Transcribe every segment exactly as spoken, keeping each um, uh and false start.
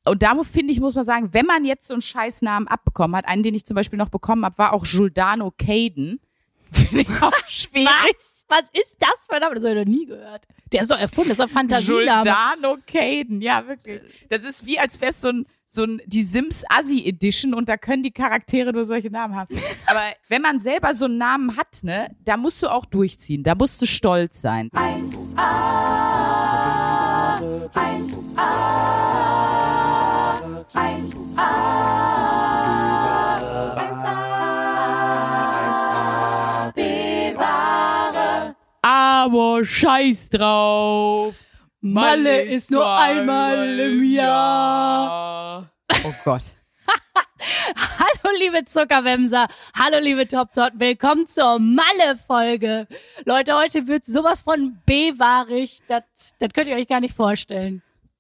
Und da finde ich, muss man sagen, wenn man jetzt so einen Scheißnamen abbekommen hat, einen, den ich zum Beispiel noch bekommen habe, war auch Giordano Caden. Finde ich auch schwierig. Was? Was ist das für ein Name? Das habe ich noch nie gehört. Der ist doch erfunden, das ist doch Fantasiename. Giordano Caden, ja wirklich. Das ist wie, als wäre es so ein, so ein, die Sims Assi Edition und da können die Charaktere nur solche Namen haben. Aber wenn man selber so einen Namen hat, ne, da musst du auch durchziehen, da musst du stolz sein. eins a, eins a, eins a, eins a, bewahre. Aber scheiß drauf. Malle ist nur einmal im Jahr. Oh Gott. Hallo liebe Zuckerwämser, hallo liebe Top-Tot, willkommen zur Malle-Folge. Leute, heute wird sowas von bewahrig, das, das könnt ihr euch gar nicht vorstellen.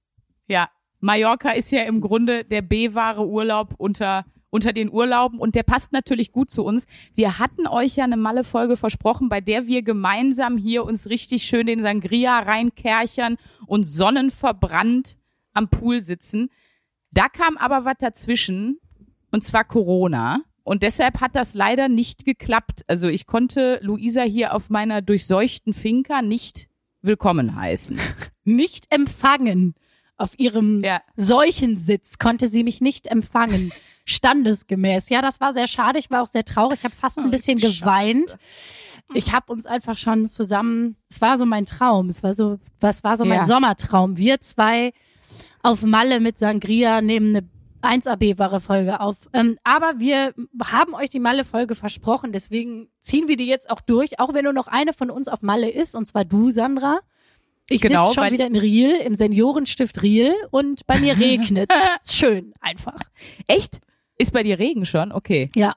Ja, Mallorca ist ja im Grunde der B-wahre Urlaub unter unter den Urlauben und der passt natürlich gut zu uns. Wir hatten euch ja eine Malle-Folge versprochen, bei der wir gemeinsam hier uns richtig schön den Sangria reinkerchern und sonnenverbrannt am Pool sitzen. Da kam aber was dazwischen, und zwar Corona. Und deshalb hat das leider nicht geklappt. Also ich konnte Luisa hier auf meiner durchseuchten Finca nicht willkommen heißen. Nicht empfangen. Auf ihrem ja. Seuchensitz konnte sie mich nicht empfangen. Standesgemäß. Ja, das war sehr schade. Ich war auch sehr traurig. Ich habe fast ein oh, bisschen geweint. Scheiße. Ich habe uns einfach schon zusammen, es war so mein Traum. Es war so, was war so mein ja. Sommertraum. Wir zwei auf Malle mit Sangria nehmen eine eins A B-Ware-Folge auf. Ähm, aber wir haben euch die Malle-Folge versprochen. Deswegen ziehen wir die jetzt auch durch. Auch wenn nur noch eine von uns auf Malle ist. Und zwar du, Sandra. Ich genau, sitze schon wieder in Riel, im Seniorenstift Riel und bei mir regnet's. Schön, einfach. Echt? Ist bei dir Regen schon? Okay. Ja.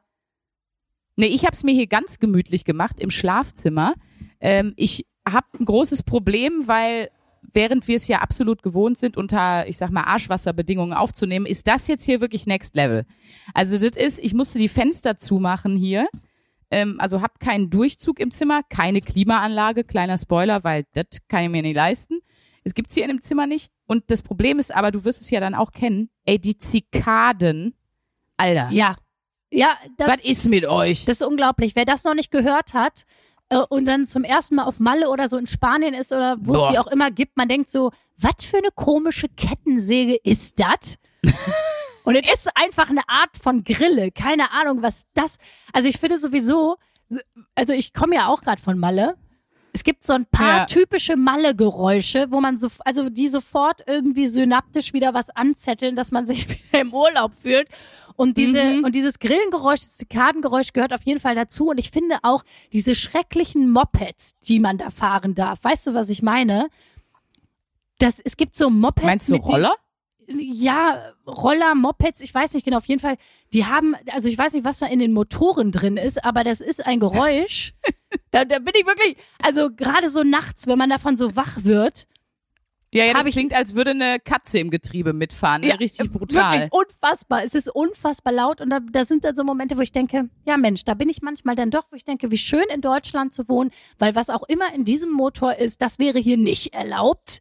Nee, ich hab's mir hier ganz gemütlich gemacht im Schlafzimmer. Ähm, ich habe ein großes Problem, weil während wir es ja absolut gewohnt sind, unter, ich sag mal, Arschwasserbedingungen aufzunehmen, ist das jetzt hier wirklich Next Level. Also das ist, ich musste die Fenster zumachen hier. Ähm, also hab keinen Durchzug im Zimmer, keine Klimaanlage, kleiner Spoiler, weil das kann ich mir nicht leisten. Es gibt's hier in dem Zimmer nicht. Und das Problem ist aber, du wirst es ja dann auch kennen, ey, die Zikaden, Alter. Ja. Ja, das, was ist mit euch? Das ist unglaublich. Wer das noch nicht gehört hat äh, und dann zum ersten Mal auf Malle oder so in Spanien ist oder wo es die auch immer gibt, man denkt so, was für eine komische Kettensäge ist das? Und es ist einfach eine Art von Grille. Keine Ahnung, was das... Also ich finde sowieso... Also ich komme ja auch gerade von Malle. Es gibt so ein paar ja. typische Malle-Geräusche, wo man so... Also die sofort irgendwie synaptisch wieder was anzetteln, dass man sich wieder im Urlaub fühlt. Und diese mhm. und dieses Grillengeräusch, das Zikadengeräusch gehört auf jeden Fall dazu. Und ich finde auch diese schrecklichen Mopeds, die man da fahren darf. Weißt du, was ich meine? Das, es gibt so Mopeds... Meinst du mit Roller? Ja, Roller, Mopeds, ich weiß nicht genau, auf jeden Fall, die haben, also ich weiß nicht, was da in den Motoren drin ist, aber das ist ein Geräusch, da, da bin ich wirklich, also gerade so nachts, wenn man davon so wach wird. Ja, ja, das klingt, als würde eine Katze im Getriebe mitfahren, ja, richtig brutal. Wirklich unfassbar, es ist unfassbar laut und da, da sind dann so Momente, wo ich denke, ja Mensch, da bin ich manchmal dann doch, wo ich denke, wie schön in Deutschland zu wohnen, weil was auch immer in diesem Motor ist, das wäre hier nicht erlaubt.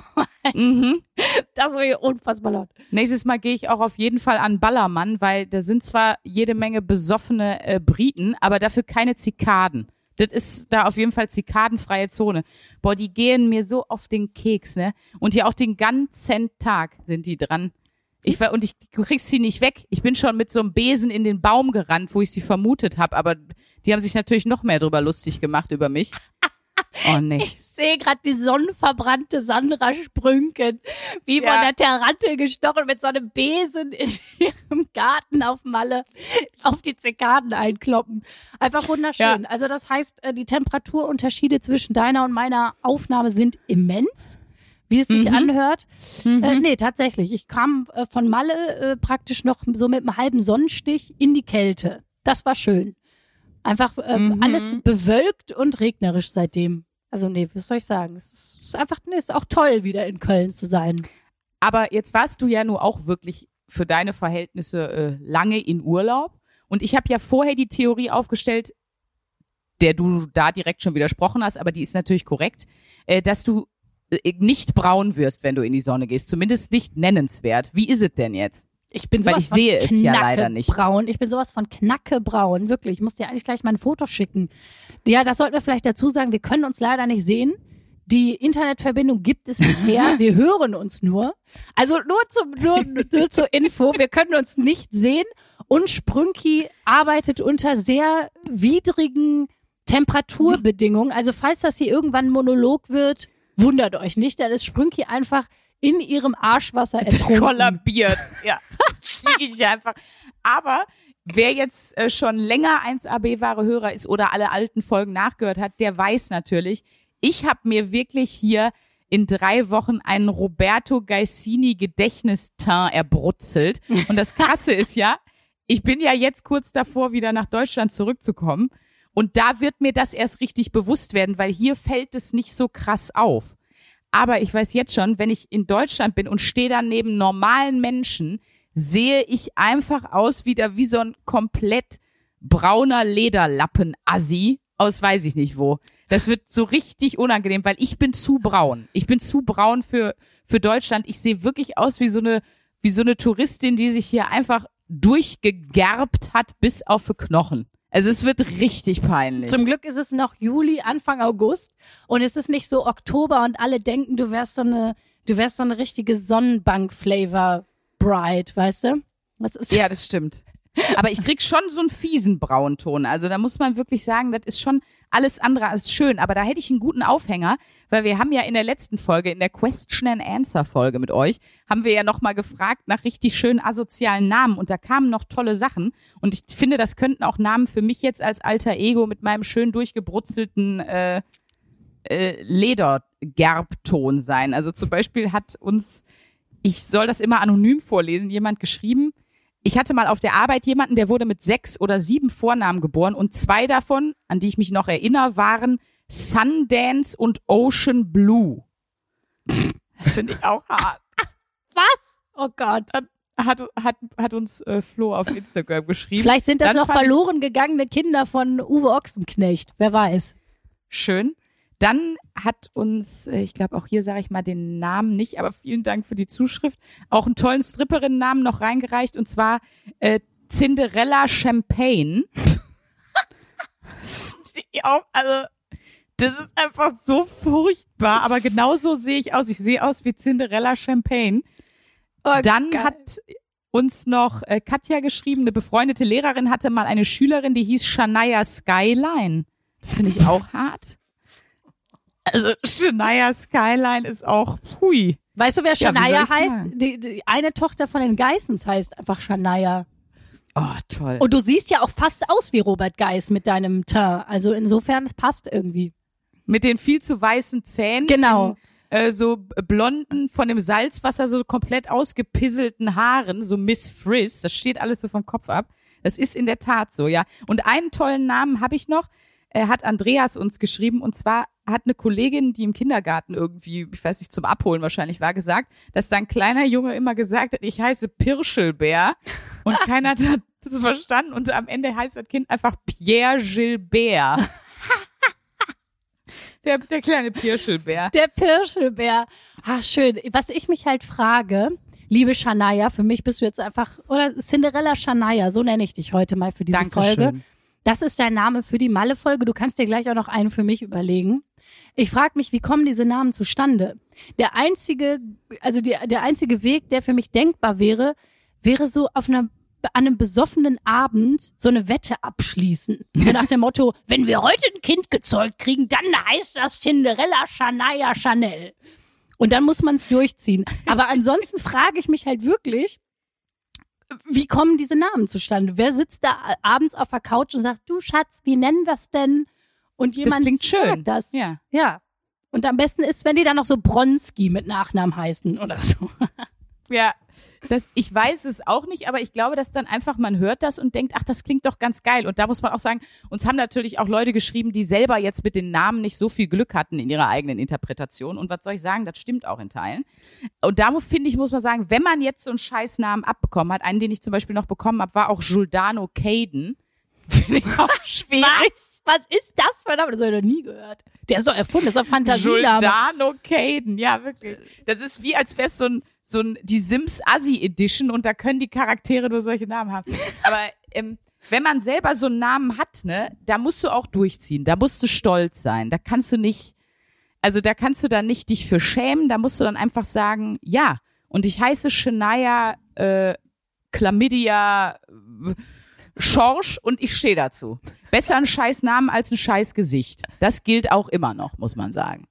mhm. Das wäre unfassbar laut. Nächstes Mal gehe ich auch auf jeden Fall an Ballermann, weil da sind zwar jede Menge besoffene äh, Briten, aber dafür keine Zikaden. Das ist da auf jeden Fall zikadenfreie Zone. Boah, die gehen mir so auf den Keks, ne? Und hier auch den ganzen Tag sind die dran. Ich war, und ich, du kriegst sie nicht weg. Ich bin schon mit so einem Besen in den Baum gerannt, wo ich sie vermutet habe, aber die haben sich natürlich noch mehr drüber lustig gemacht über mich. Oh nee. Ich sehe gerade die sonnenverbrannte Sandra Sprünken, wie ja. von der Tarantel gestochen mit so einem Besen in ihrem Garten auf Malle auf die Zikaden einkloppen. Einfach wunderschön. Ja. Also das heißt, die Temperaturunterschiede zwischen deiner und meiner Aufnahme sind immens, wie es sich mhm. anhört. Mhm. Äh, nee, tatsächlich. Ich kam äh, von Malle äh, praktisch noch so mit einem halben Sonnenstich in die Kälte. Das war schön. Einfach äh, mhm. alles bewölkt und regnerisch seitdem. Also nee, was soll ich sagen? Es ist, es ist einfach, nee, es ist auch toll, wieder in Köln zu sein. Aber jetzt warst du ja nur auch wirklich für deine Verhältnisse äh, lange in Urlaub. Und ich habe ja vorher die Theorie aufgestellt, der du da direkt schon widersprochen hast, aber die ist natürlich korrekt, äh, dass du äh, nicht braun wirst, wenn du in die Sonne gehst. Zumindest nicht nennenswert. Wie ist es denn jetzt? Ich bin Weil sowas ich von sehe es ja leider nicht. knackebraun. Ich bin sowas von knackebraun, wirklich. Ich muss dir eigentlich gleich mal ein Foto schicken. Ja, das sollten wir vielleicht dazu sagen. Wir können uns leider nicht sehen. Die Internetverbindung gibt es nicht her. Wir hören uns nur. Also nur, zum, nur, nur zur Info. Wir können uns nicht sehen. Und Sprünki arbeitet unter sehr widrigen Temperaturbedingungen. Also falls das hier irgendwann ein Monolog wird, wundert euch nicht. Dann ist Sprünki einfach in ihrem Arschwasser ertrunken. Kollabiert. Ja. Liege ich einfach. Aber wer jetzt äh, schon länger eins A B-Ware-Hörer ist oder alle alten Folgen nachgehört hat, der weiß natürlich, ich habe mir wirklich hier in drei Wochen einen Roberto Gaisini Gedächtnisteint erbrutzelt. Und das Krasse ist ja, ich bin ja jetzt kurz davor, wieder nach Deutschland zurückzukommen. Und da wird mir das erst richtig bewusst werden, weil hier fällt es nicht so krass auf. Aber ich weiß jetzt schon, wenn ich in Deutschland bin und stehe dann neben normalen Menschen, sehe ich einfach aus wieder wie so ein komplett brauner Lederlappen-Assi aus weiß ich nicht wo. Das wird so richtig unangenehm, weil ich bin zu braun. Ich bin zu braun für für Deutschland. Ich sehe wirklich aus wie so eine wie so eine Touristin, die sich hier einfach durchgegerbt hat bis auf die Knochen. Also es wird richtig peinlich. Zum Glück ist es noch Juli, Anfang August und es ist nicht so Oktober und alle denken, du wärst so eine, du wärst so eine richtige Sonnenbank-Flavor-Bride, weißt du? Was ist ja, das stimmt. Aber ich krieg schon so einen fiesen Braunton. Also da muss man wirklich sagen, das ist schon alles andere als schön. Aber da hätte ich einen guten Aufhänger, weil wir haben ja in der letzten Folge, in der Question and Answer Folge mit euch, haben wir ja nochmal gefragt nach richtig schönen asozialen Namen und da kamen noch tolle Sachen. Und ich finde, das könnten auch Namen für mich jetzt als alter Ego mit meinem schön durchgebrutzelten äh, äh, Ledergerbton sein. Also zum Beispiel hat uns, ich soll das immer anonym vorlesen, jemand geschrieben, ich hatte mal auf der Arbeit jemanden, der wurde mit sechs oder sieben Vornamen geboren und zwei davon, an die ich mich noch erinnere, waren Sundance und Ocean Blue. Das finde ich auch hart. Was? Oh Gott. Hat, hat, hat uns äh, Flo auf Instagram geschrieben. Vielleicht sind das Dann noch verloren gegangene Kinder von Uwe Ochsenknecht. Wer weiß. Schön. Dann hat uns, ich glaube auch hier sage ich mal den Namen nicht, aber vielen Dank für die Zuschrift, auch einen tollen Stripperinnen-Namen noch reingereicht und zwar äh, Cinderella Champagne. Das ist auch, also das ist einfach so furchtbar, aber genau so sehe ich aus. Ich sehe aus wie Cinderella Champagne. Oh, Dann geil. hat uns noch äh, Katja geschrieben, eine befreundete Lehrerin hatte mal eine Schülerin, die hieß Shania Skyline. Das finde ich auch hart. Also Shania Skyline ist auch, hui. Weißt du, wer Ja, wie soll Shania ich's heißt? sagen? Die, die eine Tochter von den Geissens heißt einfach Shania. Oh, toll. Und du siehst ja auch fast aus wie Robert Geiss mit deinem Teint. Also insofern, es passt irgendwie. Mit den viel zu weißen Zähnen. Genau. Den, äh, so blonden, von dem Salzwasser so komplett ausgepisselten Haaren, so Miss Frizz. Das steht alles so vom Kopf ab. Das ist in der Tat so, ja. Und einen tollen Namen habe ich noch. Er hat Andreas uns geschrieben und zwar hat eine Kollegin, die im Kindergarten irgendwie, ich weiß nicht, zum Abholen wahrscheinlich war, gesagt, dass da ein kleiner Junge immer gesagt hat, ich heiße Pirschelbär und keiner hat das verstanden und am Ende heißt das Kind einfach Pierre Gilbert. Der, der kleine Pirschelbär. Der Pirschelbär. Ah, schön. Was ich mich halt frage, liebe Shania, für mich bist du jetzt einfach, oder Cinderella Shania, so nenne ich dich heute mal für diese Dankeschön. Folge. Das ist dein Name für die Malle-Folge. Du kannst dir gleich auch noch einen für mich überlegen. Ich frage mich, wie kommen diese Namen zustande? Der einzige, also die, der einzige Weg, der für mich denkbar wäre, wäre so auf einer, an einem besoffenen Abend so eine Wette abschließen. So nach dem Motto, wenn wir heute ein Kind gezeugt kriegen, dann heißt das Cinderella Shania Chanel. Und dann muss man es durchziehen. Aber ansonsten frage ich mich halt wirklich, wie kommen diese Namen zustande? Wer sitzt da abends auf der Couch und sagt, du Schatz, wie nennen wir es denn? Und jemand Das klingt schön. sagt das. Ja. Ja. Und am besten ist, wenn die dann noch so Bronski mit Nachnamen heißen oder so. Ja, das, ich weiß es auch nicht, aber ich glaube, dass dann einfach man hört das und denkt, ach, das klingt doch ganz geil. Und da muss man auch sagen, uns haben natürlich auch Leute geschrieben, die selber jetzt mit den Namen nicht so viel Glück hatten in ihrer eigenen Interpretation. Und was soll ich sagen, das stimmt auch in Teilen. Und da finde ich, muss man sagen, wenn man jetzt so einen Scheißnamen abbekommen hat, einen, den ich zum Beispiel noch bekommen habe, war auch Giordano Caden. Finde ich auch schwierig. Was? Was ist das für ein Name? Das habe ich noch nie gehört. Der ist doch erfunden, das ist doch Fantasiename. Giordano Caden, ja, wirklich. Das ist wie, als wäre es so ein, so ein, die Sims Assi Edition und da können die Charaktere nur solche Namen haben. Aber, ähm, wenn man selber so einen Namen hat, ne, da musst du auch durchziehen, da musst du stolz sein, da kannst du nicht, also da kannst du dann nicht dich für schämen, da musst du dann einfach sagen, ja, und ich heiße Shania, äh, Chlamydia, äh, Schorsch und ich stehe dazu. Besser ein scheiß Namen als ein scheiß Gesicht. Das gilt auch immer noch, muss man sagen.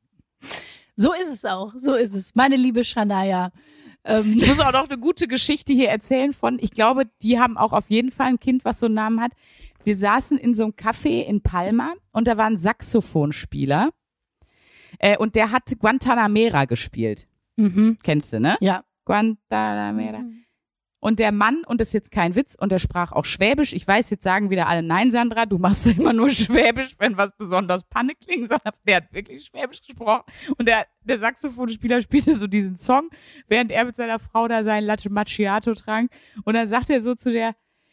So ist es auch, so ist es. Meine liebe Shania. Ähm. Ich muss auch noch eine gute Geschichte hier erzählen von, ich glaube, die haben auch auf jeden Fall ein Kind, was so einen Namen hat. Wir saßen in so einem Café in Palma und da war ein Saxophonspieler äh, und der hat Guantanamera gespielt. Mhm. Kennst du, ne? Ja. Guantanamera. Und der Mann, und das ist jetzt kein Witz, und der sprach auch Schwäbisch. Ich weiß, jetzt sagen wieder alle, nein, Sandra, du machst immer nur Schwäbisch, wenn was besonders Panne klingt, sondern der hat wirklich Schwäbisch gesprochen. Und der, der Saxophonspieler spielte so diesen Song, während er mit seiner Frau da seinen Latte Macchiato trank. Und dann sagt er so zu der,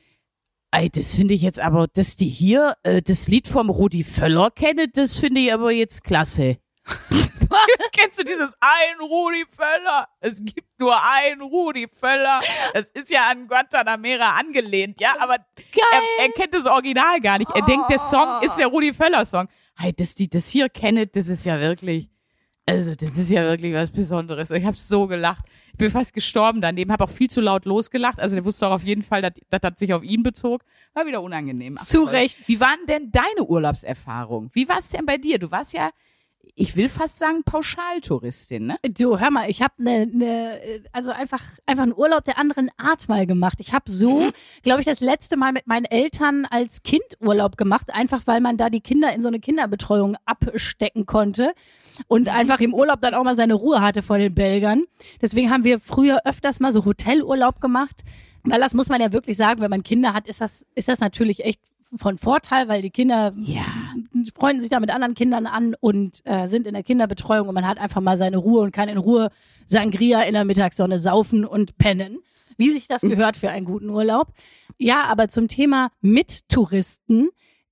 ey, das finde ich jetzt aber, dass die hier äh, das Lied vom Rudi Völler kennen, das finde ich aber jetzt klasse. Kennst du dieses ein Rudi Völler? Es gibt nur ein Rudi Völler. Das ist ja an Guantanamera angelehnt, ja, aber er, er kennt das Original gar nicht. Er oh. denkt, der Song ist der Rudi Völler Song. Hey, dass die das hier kennen, das ist ja wirklich, also das ist ja wirklich was Besonderes. Ich habe so gelacht. Ich bin fast gestorben daneben, habe auch viel zu laut losgelacht. Also der wusste auch auf jeden Fall, dass das sich auf ihn bezog. War wieder unangenehm. Ach, zu Recht. Wie waren denn deine Urlaubserfahrungen? Wie war es denn bei dir? Du warst ja, ich will fast sagen, Pauschaltouristin, ne? Du, hör mal, ich habe ne, ne, also einfach einfach einen Urlaub der anderen Art mal gemacht. Ich habe so, glaube ich, das letzte Mal mit meinen Eltern als Kind Urlaub gemacht, einfach weil man da die Kinder in so eine Kinderbetreuung abstecken konnte und einfach im Urlaub dann auch mal seine Ruhe hatte vor den Belgern. Deswegen haben wir früher öfters mal so Hotelurlaub gemacht, weil das muss man ja wirklich sagen, wenn man Kinder hat, ist das ist das natürlich echt von Vorteil, weil die Kinder ja. freunden sich da mit anderen Kindern an und äh, sind in der Kinderbetreuung und man hat einfach mal seine Ruhe und kann in Ruhe Sangria in der Mittagssonne saufen und pennen, wie sich das gehört für einen guten Urlaub. Ja, aber zum Thema mit Touristen,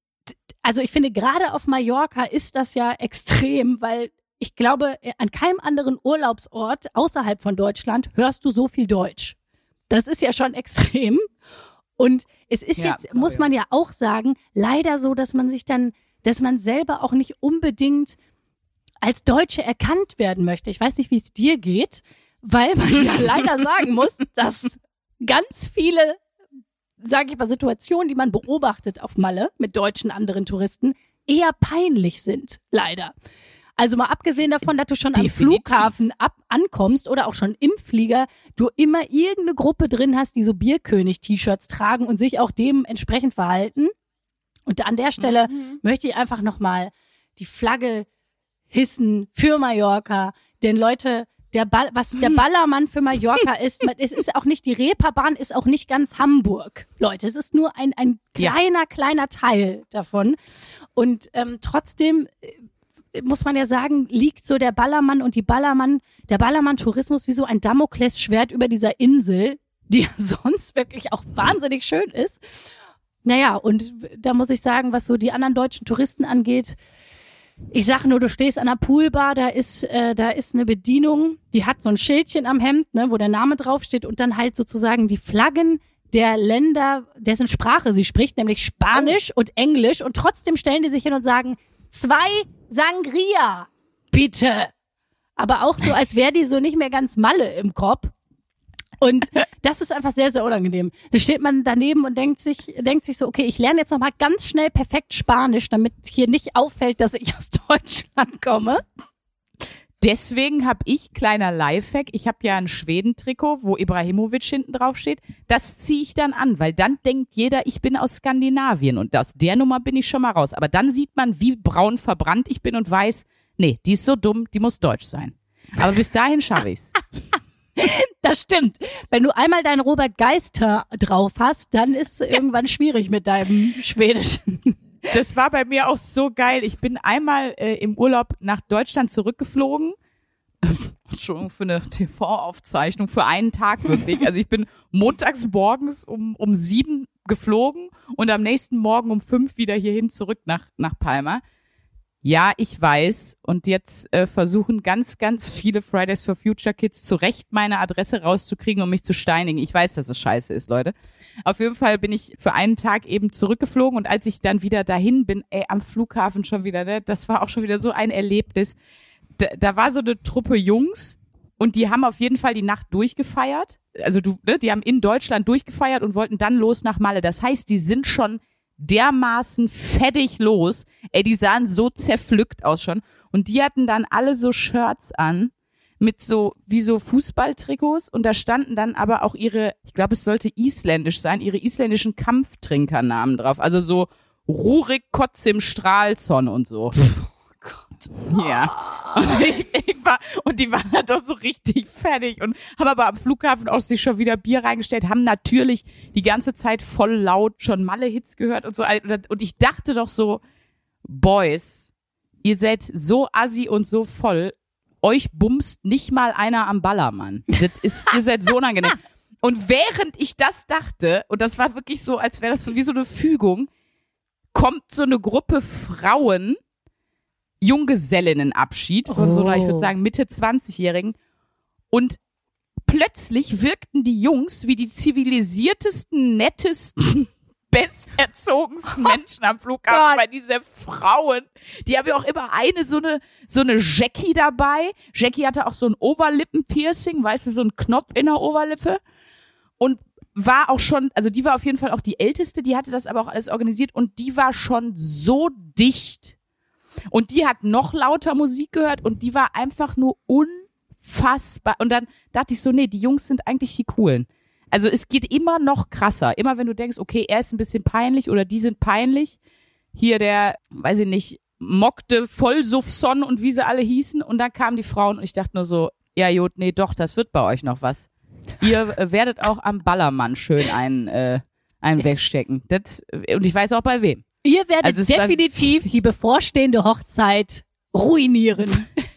also ich finde gerade auf Mallorca ist das ja extrem, weil ich glaube, an keinem anderen Urlaubsort außerhalb von Deutschland hörst du so viel Deutsch. Das ist ja schon extrem. Und es ist ja, jetzt, muss man ja auch sagen, leider so, dass man sich dann, dass man selber auch nicht unbedingt als Deutsche erkannt werden möchte. Ich weiß nicht, wie es dir geht, weil man ja leider sagen muss, dass ganz viele, sage ich mal, Situationen, die man beobachtet auf Malle mit deutschen anderen Touristen, eher peinlich sind, leider. Also mal abgesehen davon, dass du schon Definitiv. am Flughafen ab ankommst oder auch schon im Flieger, du immer irgendeine Gruppe drin hast, die so Bierkönig-T-Shirts tragen und sich auch dementsprechend verhalten. Und an der Stelle mhm. möchte ich einfach nochmal die Flagge hissen für Mallorca. Denn Leute, der Ball, was der Ballermann für Mallorca ist, es ist auch nicht, die Reeperbahn ist auch nicht ganz Hamburg. Leute, es ist nur ein, ein kleiner, ja. kleiner Teil davon. Und ähm, trotzdem muss man ja sagen, liegt so der Ballermann und die Ballermann, der Ballermann-Tourismus wie so ein Damoklesschwert über dieser Insel, die ja sonst wirklich auch wahnsinnig schön ist. Naja, und da muss ich sagen, was so die anderen deutschen Touristen angeht, ich sage nur, du stehst an einer Poolbar, da ist äh, da ist eine Bedienung, die hat so ein Schildchen am Hemd, ne, wo der Name draufsteht und dann halt sozusagen die Flaggen der Länder, dessen Sprache sie spricht, nämlich Spanisch oh. und Englisch und trotzdem stellen die sich hin und sagen, zwei Sangria, bitte. Aber auch so, als wäre die so nicht mehr ganz Malle im Kopf. Und das ist einfach sehr, sehr unangenehm. Da steht man daneben und denkt sich, denkt sich so, okay, ich lerne jetzt noch mal ganz schnell perfekt Spanisch, damit hier nicht auffällt, dass ich aus Deutschland komme. Deswegen habe ich, kleiner Lifehack, ich habe ja ein Schweden-Trikot, wo Ibrahimovic hinten drauf steht. Das ziehe ich dann an, weil dann denkt jeder, ich bin aus Skandinavien und aus der Nummer bin ich schon mal raus. Aber dann sieht man, wie braun verbrannt ich bin und weiß, nee, die ist so dumm, die muss deutsch sein. Aber bis dahin schaffe ich's. Das stimmt. Wenn du einmal deinen Robert Geister drauf hast, dann ist es irgendwann schwierig mit deinem Schwedischen. Das war bei mir auch so geil. Ich bin einmal äh, im Urlaub nach Deutschland zurückgeflogen. Entschuldigung für eine T V-Aufzeichnung, für einen Tag wirklich. Also ich bin montags morgens um um sieben geflogen und am nächsten Morgen um fünf wieder hierhin zurück nach, nach Palma. Ja, ich weiß. Und jetzt äh, versuchen ganz, ganz viele Fridays for Future Kids zu Recht meine Adresse rauszukriegen, um mich zu steinigen. Ich weiß, dass es scheiße ist, Leute. Auf jeden Fall bin ich für einen Tag eben zurückgeflogen und als ich dann wieder dahin bin, ey, am Flughafen schon wieder, ne, das war auch schon wieder so ein Erlebnis. Da, da war so eine Truppe Jungs und die haben auf jeden Fall die Nacht durchgefeiert. Also du, ne, die haben in Deutschland durchgefeiert und wollten dann los nach Malle. Das heißt, die sind schon dermaßen fettig los. Ey, die sahen so zerpflückt aus schon. Und die hatten dann alle so Shirts an mit so, wie so Fußballtrikots. Und da standen dann aber auch ihre, ich glaube, es sollte isländisch sein, ihre isländischen Kampftrinkernamen drauf. Also so Rurik Kotzim Stralsson und so. Ja. Und, ich, ich war, und die waren halt doch so richtig fertig und haben aber am Flughafen auch sich schon wieder Bier reingestellt, haben natürlich die ganze Zeit voll laut schon Malle-Hits gehört und so. Und ich dachte doch so, Boys, ihr seid so assi und so voll, euch bumst nicht mal einer am Ballermann. Das ist, ihr seid so unangenehm. Und während ich das dachte, und das war wirklich so, als wäre das so wie so eine Fügung, kommt so eine Gruppe Frauen, Junggesellinnenabschied von so, ich würde sagen, Mitte zwanzigjährigen. Und plötzlich wirkten die Jungs wie die zivilisiertesten, nettesten, besterzogensten Menschen am Flughafen, weil diese Frauen, die haben ja auch immer eine, so eine, so eine Jackie dabei. Jackie hatte auch so ein Oberlippenpiercing, weißt du, so ein Knopf in der Oberlippe. Und war auch schon, also die war auf jeden Fall auch die Älteste, die hatte das aber auch alles organisiert und die war schon so dicht. Und die hat noch lauter Musik gehört und die war einfach nur unfassbar. Und dann dachte ich so, nee, die Jungs sind eigentlich die Coolen. Also es geht immer noch krasser. Immer wenn du denkst, okay, er ist ein bisschen peinlich oder die sind peinlich. Hier der, weiß ich nicht, Mokte Vollsuffson und wie sie alle hießen. Und dann kamen die Frauen und ich dachte nur so, ja Jod, nee, doch, das wird bei euch noch was. Ihr äh, werdet auch am Ballermann schön einen, äh, einen wegstecken. Das, und ich weiß auch bei wem. Ihr werdet also definitiv die bevorstehende Hochzeit ruinieren.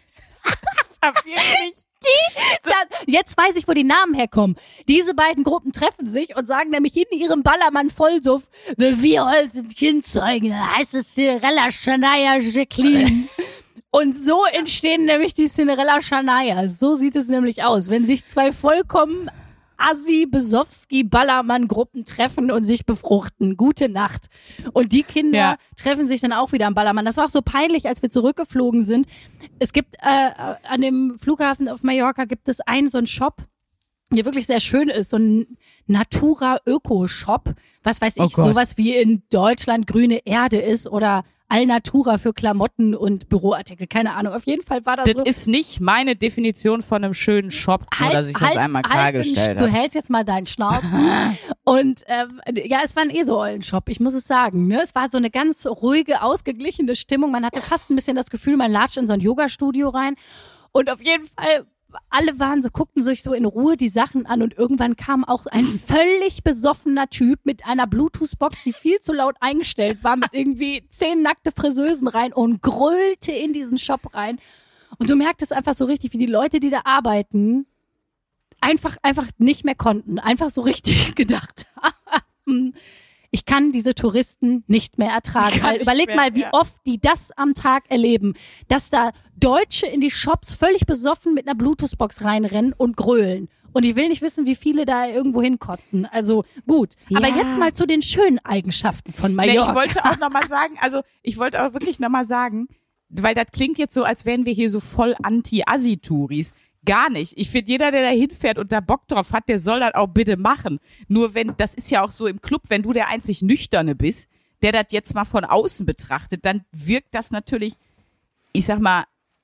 Das war wirklich die, so. Jetzt weiß ich, wo die Namen herkommen. Diese beiden Gruppen treffen sich und sagen nämlich in ihrem Ballermann Vollsuff, wenn wir heute ein Kind zeugen, dann heißt es Cinderella Shania Jacqueline. Und so entstehen nämlich die Cinderella Shania. So sieht es nämlich aus. Wenn sich zwei vollkommen Assi, Besowski, Ballermann-Gruppen treffen und sich befruchten. Gute Nacht. Und die Kinder ja. treffen sich dann auch wieder am Ballermann. Das war auch so peinlich, als wir zurückgeflogen sind. Es gibt äh, an dem Flughafen auf Mallorca gibt es einen so einen Shop, der wirklich sehr schön ist, so ein Natura-Öko-Shop. Was weiß ich, oh sowas wie in Deutschland grüne Erde ist oder Alnatura für Klamotten und Büroartikel, keine Ahnung. Auf jeden Fall war das, das so. Das ist nicht meine Definition von einem schönen Shop, nur dass ich halt, das einmal klargestellt habe. Du hältst jetzt mal deinen Schnauzen. Und ähm, ja, es war ein eh so ollen Shop, ich muss es sagen. Ne? Es war so eine ganz ruhige, ausgeglichene Stimmung. Man hatte fast ein bisschen das Gefühl, man latscht in so ein Yoga-Studio rein. Und auf jeden Fall alle waren so, guckten sich so in Ruhe die Sachen an und irgendwann kam auch ein völlig besoffener Typ mit einer Bluetooth-Box, die viel zu laut eingestellt war, mit irgendwie zehn nackte Friseusen rein und grölte in diesen Shop rein. Und du merktest einfach so richtig, wie die Leute, die da arbeiten, einfach, einfach nicht mehr konnten. Einfach so richtig gedacht haben, ich kann diese Touristen nicht mehr ertragen. Weil überleg mehr, mal, wie ja. oft die das am Tag erleben, dass da Deutsche in die Shops völlig besoffen mit einer Bluetooth-Box reinrennen und grölen. Und ich will nicht wissen, wie viele da irgendwo hinkotzen. Also gut. Ja. Aber jetzt mal zu den schönen Eigenschaften von Mallorca. Nee, ich wollte auch nochmal sagen, also ich wollte auch wirklich nochmal sagen, weil das klingt jetzt so, als wären wir hier so voll Anti-Assi-Touris. Gar nicht. Ich finde, jeder, der da hinfährt und da Bock drauf hat, der soll das auch bitte machen. Nur wenn, das ist ja auch so im Club, wenn du der einzig Nüchterne bist, der das jetzt mal von außen betrachtet, dann wirkt das natürlich, ich sag mal,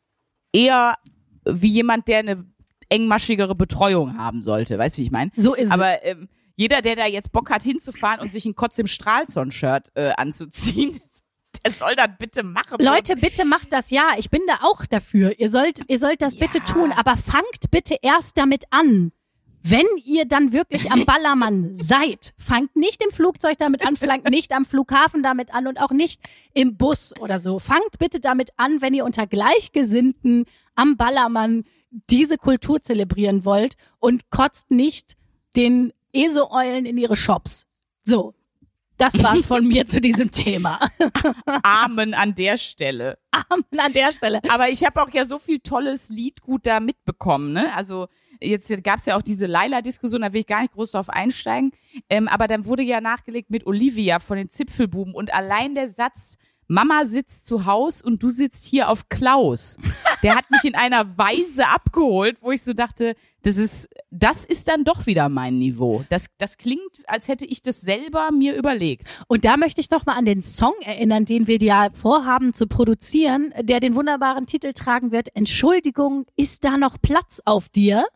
eher wie jemand, der eine engmaschigere Betreuung haben sollte. Weißt du, wie ich meine? So ist Aber, es. Aber ähm, jeder, der da jetzt Bock hat hinzufahren und sich ein Kotz im Stralsson-Shirt äh, anzuziehen, der soll das bitte machen. Leute, bitte macht das, ja. Ich bin da auch dafür. Ihr sollt, ihr sollt das ja. bitte tun, aber fangt bitte erst damit an. Wenn ihr dann wirklich am Ballermann seid, fangt nicht im Flugzeug damit an, fangt nicht am Flughafen damit an und auch nicht im Bus oder so. Fangt bitte damit an, wenn ihr unter Gleichgesinnten am Ballermann diese Kultur zelebrieren wollt und kotzt nicht den ESO-Eulen in ihre Shops. So. Das war's von mir zu diesem Thema. Amen an der Stelle. Amen an der Stelle. Aber ich habe auch ja so viel tolles Liedgut da mitbekommen, ne? Also jetzt gab's ja auch diese Laila-Diskussion, da will ich gar nicht groß drauf einsteigen. Ähm, aber dann wurde ja nachgelegt mit Olivia von den Zipfelbuben und allein der Satz, Mama sitzt zu Haus und du sitzt hier auf Klaus. Der hat mich in einer Weise abgeholt, wo ich so dachte, das ist, das ist dann doch wieder mein Niveau. Das, das klingt, als hätte ich das selber mir überlegt. Und da möchte ich doch mal an den Song erinnern, den wir ja vorhaben zu produzieren, der den wunderbaren Titel tragen wird. Entschuldigung, ist da noch Platz auf dir?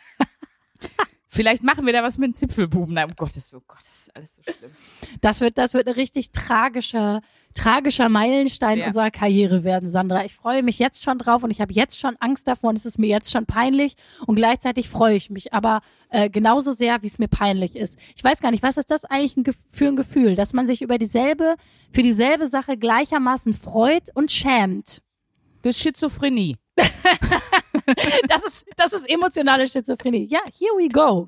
Vielleicht machen wir da was mit den Zipfelbuben. Nein, um Gottes Willen, oh Gott, das ist alles so schlimm. Das wird, das wird ein richtig tragischer, tragischer Meilenstein ja. unserer Karriere werden, Sandra. Ich freue mich jetzt schon drauf und ich habe jetzt schon Angst davor und es ist mir jetzt schon peinlich und gleichzeitig freue ich mich aber äh, genauso sehr, wie es mir peinlich ist. Ich weiß gar nicht, was ist das eigentlich ein Ge- für ein Gefühl, dass man sich über dieselbe, für dieselbe Sache gleichermaßen freut und schämt? Das ist Schizophrenie. Das ist, das ist emotionale Schizophrenie. Ja, here we go.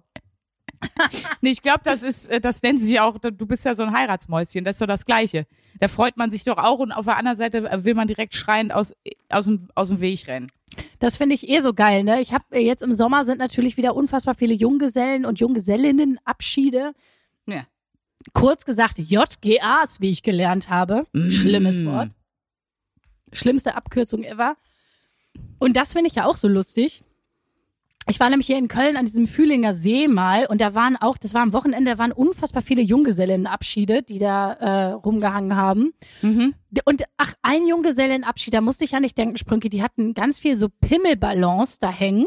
Nee, ich glaube, das ist, das nennt sich auch, du bist ja so ein Heiratsmäuschen, das ist so das Gleiche. Da freut man sich doch auch und auf der anderen Seite will man direkt schreiend aus, aus dem, aus dem Weg rennen. Das finde ich eh so geil, ne? Ich habe jetzt im Sommer sind natürlich wieder unfassbar viele Junggesellen und Junggesellinnenabschiede. Ja. Kurz gesagt, J G As, wie ich gelernt habe. Mm. Schlimmes Wort. Schlimmste Abkürzung ever. Und das finde ich ja auch so lustig. Ich war nämlich hier in Köln an diesem Fühlinger See mal und da waren auch, das war am Wochenende, da waren unfassbar viele Junggesellinnenabschiede, die da äh, rumgehangen haben. Mhm. Und ach, ein Junggesellinnenabschied, da musste ich ja nicht denken, Sprünki, die hatten ganz viel so Pimmelballons da hängen,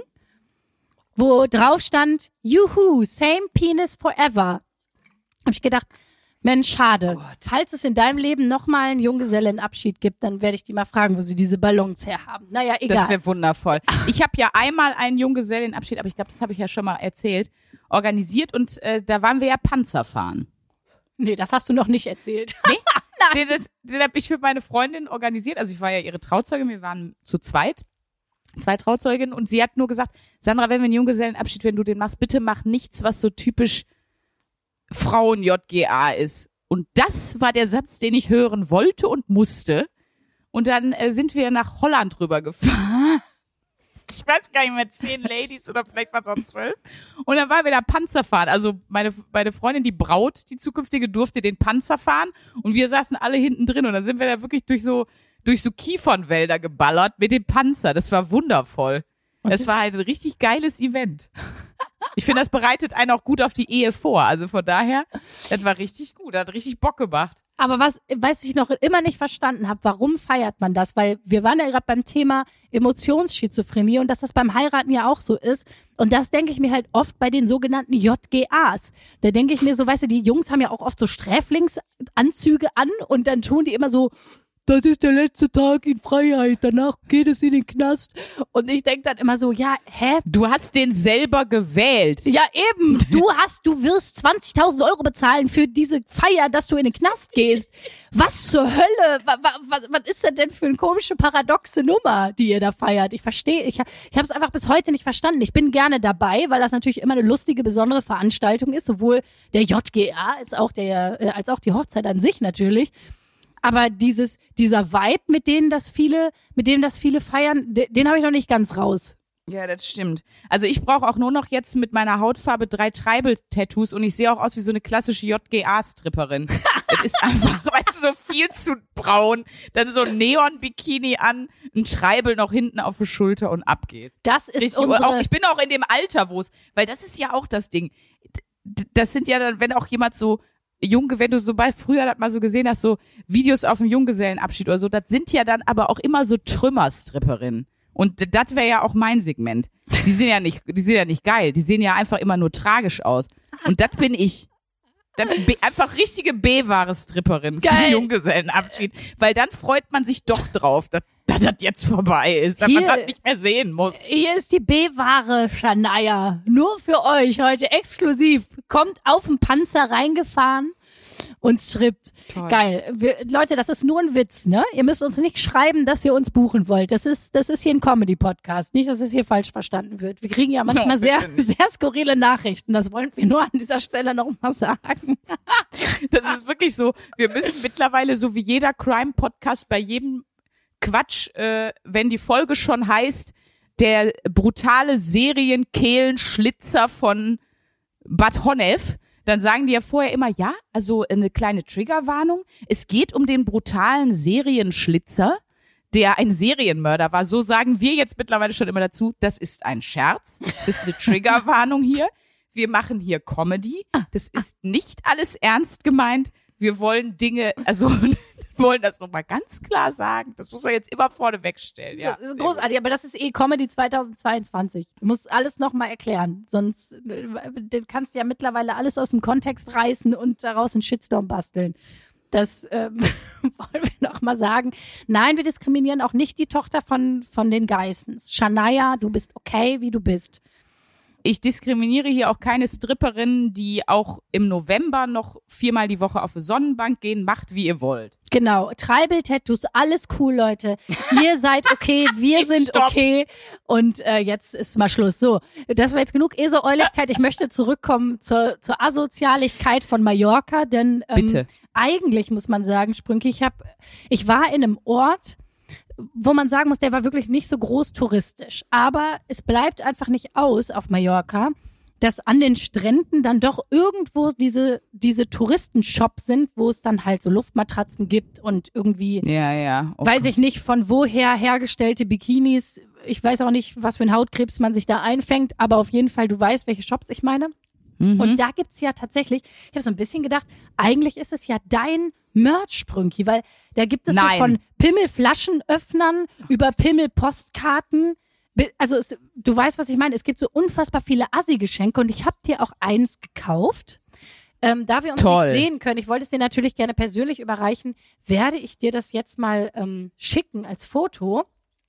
wo drauf stand, Juhu, same penis forever. Hab ich gedacht, Mensch, schade. Gott. Falls es in deinem Leben nochmal einen Junggesellenabschied gibt, dann werde ich die mal fragen, wo sie diese Ballons herhaben. Naja, egal. Das wäre wundervoll. Ich habe ja einmal einen Junggesellenabschied, aber ich glaube, das habe ich ja schon mal erzählt, organisiert und äh, da waren wir ja Panzer fahren. Nee, das hast du noch nicht erzählt. Nee? Den, das, den habe ich für meine Freundin organisiert. Also ich war ja ihre Trauzeugin, wir waren zu zweit, zwei Trauzeuginnen und sie hat nur gesagt, Sandra, wenn wir einen Junggesellenabschied, wenn du den machst, bitte mach nichts, was so typisch Frauen-J G A ist. Und das war der Satz, den ich hören wollte und musste. Und dann äh, sind wir nach Holland rübergefahren. Ich weiß gar nicht mehr, zehn Ladies oder vielleicht waren es auch zwölf. Und dann waren wir da Panzer fahren. Also meine, meine Freundin, die Braut, die zukünftige, durfte den Panzer fahren. Und wir saßen alle hinten drin. Und dann sind wir da wirklich durch so, durch so Kiefernwälder geballert mit dem Panzer. Das war wundervoll. Das war halt ein richtig geiles Event. Ich finde, das bereitet einen auch gut auf die Ehe vor. Also von daher, das war richtig gut, hat richtig Bock gemacht. Aber was, was ich noch immer nicht verstanden habe, warum feiert man das? Weil wir waren ja gerade beim Thema Emotionsschizophrenie und dass das beim Heiraten ja auch so ist. Und das denke ich mir halt oft bei den sogenannten J G As. Da denke ich mir so, weißt du, die Jungs haben ja auch oft so Sträflingsanzüge an und dann tun die immer so, das ist der letzte Tag in Freiheit, danach geht es in den Knast. Und ich denke dann immer so, ja, hä? Du hast den selber gewählt. Ja, eben. Du hast, du wirst zwanzigtausend Euro bezahlen für diese Feier, dass du in den Knast gehst. Was zur Hölle? Was, was, was ist das denn für eine komische, paradoxe Nummer, die ihr da feiert? Ich verstehe, ich, ich habe es einfach bis heute nicht verstanden. Ich bin gerne dabei, weil das natürlich immer eine lustige, besondere Veranstaltung ist, sowohl der J G A als auch der, äh, als auch die Hochzeit an sich natürlich. Aber dieses, dieser Vibe, mit denen das viele, mit dem das viele feiern, den, den habe ich noch nicht ganz raus. Ja, das stimmt. Also ich brauche auch nur noch jetzt mit meiner Hautfarbe drei Tribal-Tattoos und ich sehe auch aus wie so eine klassische J G A-Stripperin. Das ist einfach, weißt du, so viel zu braun, dann so ein Neon-Bikini an, ein Tribal noch hinten auf der Schulter und ab geht's. Das ist Richtig, unsere... auch, ich bin auch in dem Alter, wo es, weil das ist ja auch das Ding. Das sind ja dann, wenn auch jemand so Junge, wenn du so bei früher das mal so gesehen hast, so Videos auf dem Junggesellenabschied oder so, das sind ja dann aber auch immer so Trümmerstripperinnen. Und das wäre ja auch mein Segment. Die sind ja nicht, die sind ja nicht geil. Die sehen ja einfach immer nur tragisch aus. Und das bin ich. Dann einfach richtige B-wahre Stripperin für den Junggesellenabschied. Weil dann freut man sich doch drauf, dass, dass das jetzt vorbei ist, dass Hier, man das nicht mehr sehen muss. Hier ist die B-wahre Shania. Nur für euch heute exklusiv. Kommt auf den Panzer reingefahren uns trippt. Toll. Geil. Wir, Leute, das ist nur ein Witz, ne? Ihr müsst uns nicht schreiben, dass ihr uns buchen wollt. Das ist, das ist hier ein Comedy-Podcast. Nicht, dass es hier falsch verstanden wird. Wir kriegen ja manchmal No, sehr, sehr skurrile Nachrichten. Das wollen wir nur an dieser Stelle noch mal sagen. Das ist wirklich so. Wir müssen mittlerweile, so wie jeder Crime-Podcast, bei jedem Quatsch, äh, wenn die Folge schon heißt, der brutale Serienkehlenschlitzer von Bad Honnef, dann sagen die ja vorher immer, ja, also eine kleine Triggerwarnung. Es geht um den brutalen Serienschlitzer, der ein Serienmörder war. So sagen wir jetzt mittlerweile schon immer dazu, das ist ein Scherz, das ist eine Triggerwarnung hier. Wir machen hier Comedy. Das ist nicht alles ernst gemeint. Wir wollen Dinge, also wollen das nochmal ganz klar sagen. Das muss man jetzt immer vorne wegstellen. Ja, das ist großartig, aber das ist eh Comedy zweitausendzweiundzwanzig. Du musst alles nochmal erklären. Sonst du kannst ja mittlerweile alles aus dem Kontext reißen und daraus einen Shitstorm basteln. Das ähm, wollen wir noch mal sagen. Nein, wir diskriminieren auch nicht die Tochter von, von den Geissens. Shania, du bist okay, wie du bist. Ich diskriminiere hier auch keine Stripperinnen, die auch im November noch viermal die Woche auf eine Sonnenbank gehen. Macht, wie ihr wollt. Genau. Tribal-Tattoos, alles cool, Leute. Ihr seid okay, wir sind Stopp. okay. Und äh, jetzt ist mal Schluss. So, das war jetzt genug Esoäuligkeit. Ich möchte zurückkommen zur, zur Asozialigkeit von Mallorca, denn ähm, Bitte. eigentlich muss man sagen, Sprünki, ich, hab, ich war in einem Ort, wo man sagen muss, der war wirklich nicht so groß touristisch. Aber es bleibt einfach nicht aus auf Mallorca, dass an den Stränden dann doch irgendwo diese diese Touristenshops sind, wo es dann halt so Luftmatratzen gibt und irgendwie, Ja, ja. Oh weiß Gott. ich nicht, von woher hergestellte Bikinis. Ich weiß auch nicht, was für ein Hautkrebs man sich da einfängt, aber auf jeden Fall, du weißt, welche Shops ich meine. Mhm. Und da gibt's ja tatsächlich, ich habe so ein bisschen gedacht, eigentlich ist es ja dein Merch-Sprünki, weil da gibt es so Nein. von Pimmel-Flaschenöffnern über Pimmel-Postkarten. Bi- Also es, du weißt, was ich meine. Es gibt so unfassbar viele Assi-Geschenke und ich habe dir auch eins gekauft. Ähm, da wir uns Toll. nicht sehen können, ich wollte es dir natürlich gerne persönlich überreichen, werde ich dir das jetzt mal ähm, schicken als Foto.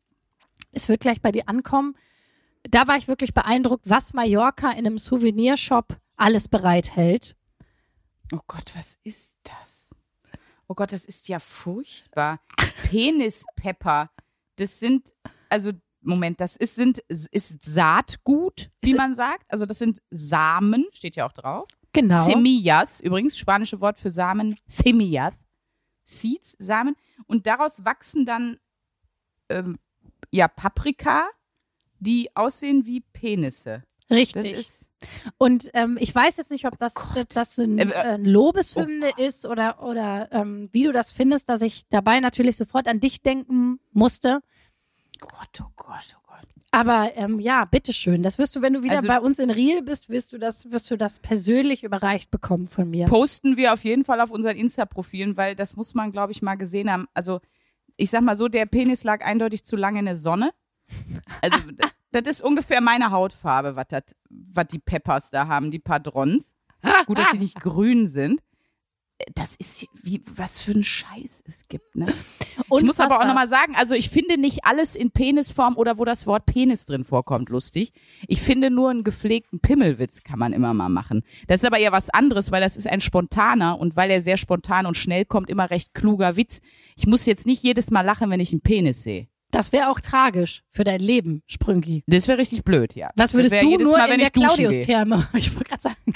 Es wird gleich bei dir ankommen. Da war ich wirklich beeindruckt, was Mallorca in einem Souvenirshop alles bereithält. Oh Gott, was ist das? Oh Gott, das ist ja furchtbar. Penispepper. Das sind, also, Moment, das ist, sind, ist Saatgut, wie Es man sagt. Also, das sind Samen, steht ja auch drauf. Genau. Semillas, übrigens, spanische Wort für Samen. Semillas. Seeds, Samen. Und daraus wachsen dann, ähm, ja, Paprika, die aussehen wie Penisse. Das Richtig. ist, Und ähm, ich weiß jetzt nicht, ob das, Gott. das ein, Äh, äh, äh, ein Lobeshymne oh ist oder, oder ähm, wie du das findest, dass ich dabei natürlich sofort an dich denken musste. Gott, oh Gott, oh Gott. Aber ähm, ja, bitteschön. Das wirst du, wenn du wieder Also- bei uns in Riel bist, wirst du das, wirst du das persönlich überreicht bekommen von mir. Posten wir auf jeden Fall auf unseren Insta-Profilen, weil das muss man, glaube ich, mal gesehen haben. Also, ich sag mal so, der Penis lag eindeutig zu lange in der Sonne. Also, das, das ist ungefähr meine Hautfarbe, was das, was die Peppers da haben, die Padrons. Gut, dass sie nicht grün sind. Das ist wie, was für ein Scheiß es gibt, ne? Ich muss aber auch nochmal sagen, also ich finde nicht alles in Penisform oder wo das Wort Penis drin vorkommt lustig. Ich finde nur einen gepflegten Pimmelwitz kann man immer mal machen. Das ist aber eher was anderes, weil das ist ein spontaner und weil er sehr spontan und schnell kommt, immer recht kluger Witz. Ich muss jetzt nicht jedes Mal lachen, wenn ich einen Penis sehe. Das wäre auch tragisch für dein Leben, Sprünki. Das wäre richtig blöd, ja. Was würdest Das wär du jedes nur Mal, in wenn der ich duschen gehe. Claudius-Therme? Ich wollte gerade sagen,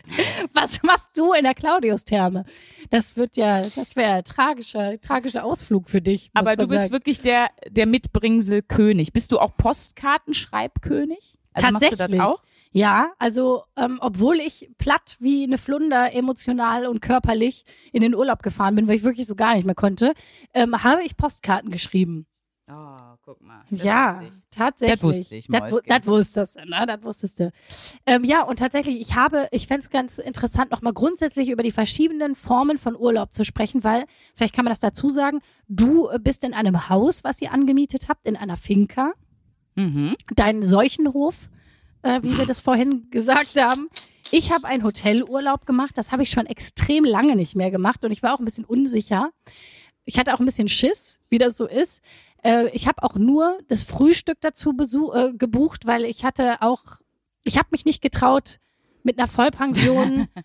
was machst du in der Claudius-Therme? Das wird ja, das wäre ein tragischer, tragischer Ausflug für dich. Muss Aber du man bist sagen. wirklich der, der Mitbringsel-König. Bist du auch Postkartenschreibkönig? Also machst du Tatsächlich. das auch? Ja, also ähm, obwohl ich platt wie eine Flunder emotional und körperlich in den Urlaub gefahren bin, weil ich wirklich so gar nicht mehr konnte, ähm, habe ich Postkarten geschrieben. Oh, guck mal. Das Ja, wusste ich. tatsächlich. Das wusste ich, Das, wu- Mäuschen. das wusstest du, ne? Das wusstest du. Ähm, ja, und tatsächlich, ich habe, ich fände es ganz interessant, nochmal grundsätzlich über die verschiedenen Formen von Urlaub zu sprechen, weil, vielleicht kann man das dazu sagen, du äh, bist in einem Haus, was ihr angemietet habt, in einer Finca, Mhm. dein Seuchenhof, äh, wie wir das vorhin gesagt haben. Ich habe einen Hotelurlaub gemacht, das habe ich schon extrem lange nicht mehr gemacht und ich war auch ein bisschen unsicher. Ich hatte auch ein bisschen Schiss, wie das so ist. Äh, ich habe auch nur das Frühstück dazu besuch, äh, gebucht, weil ich hatte auch, ich habe mich nicht getraut, mit einer Vollpension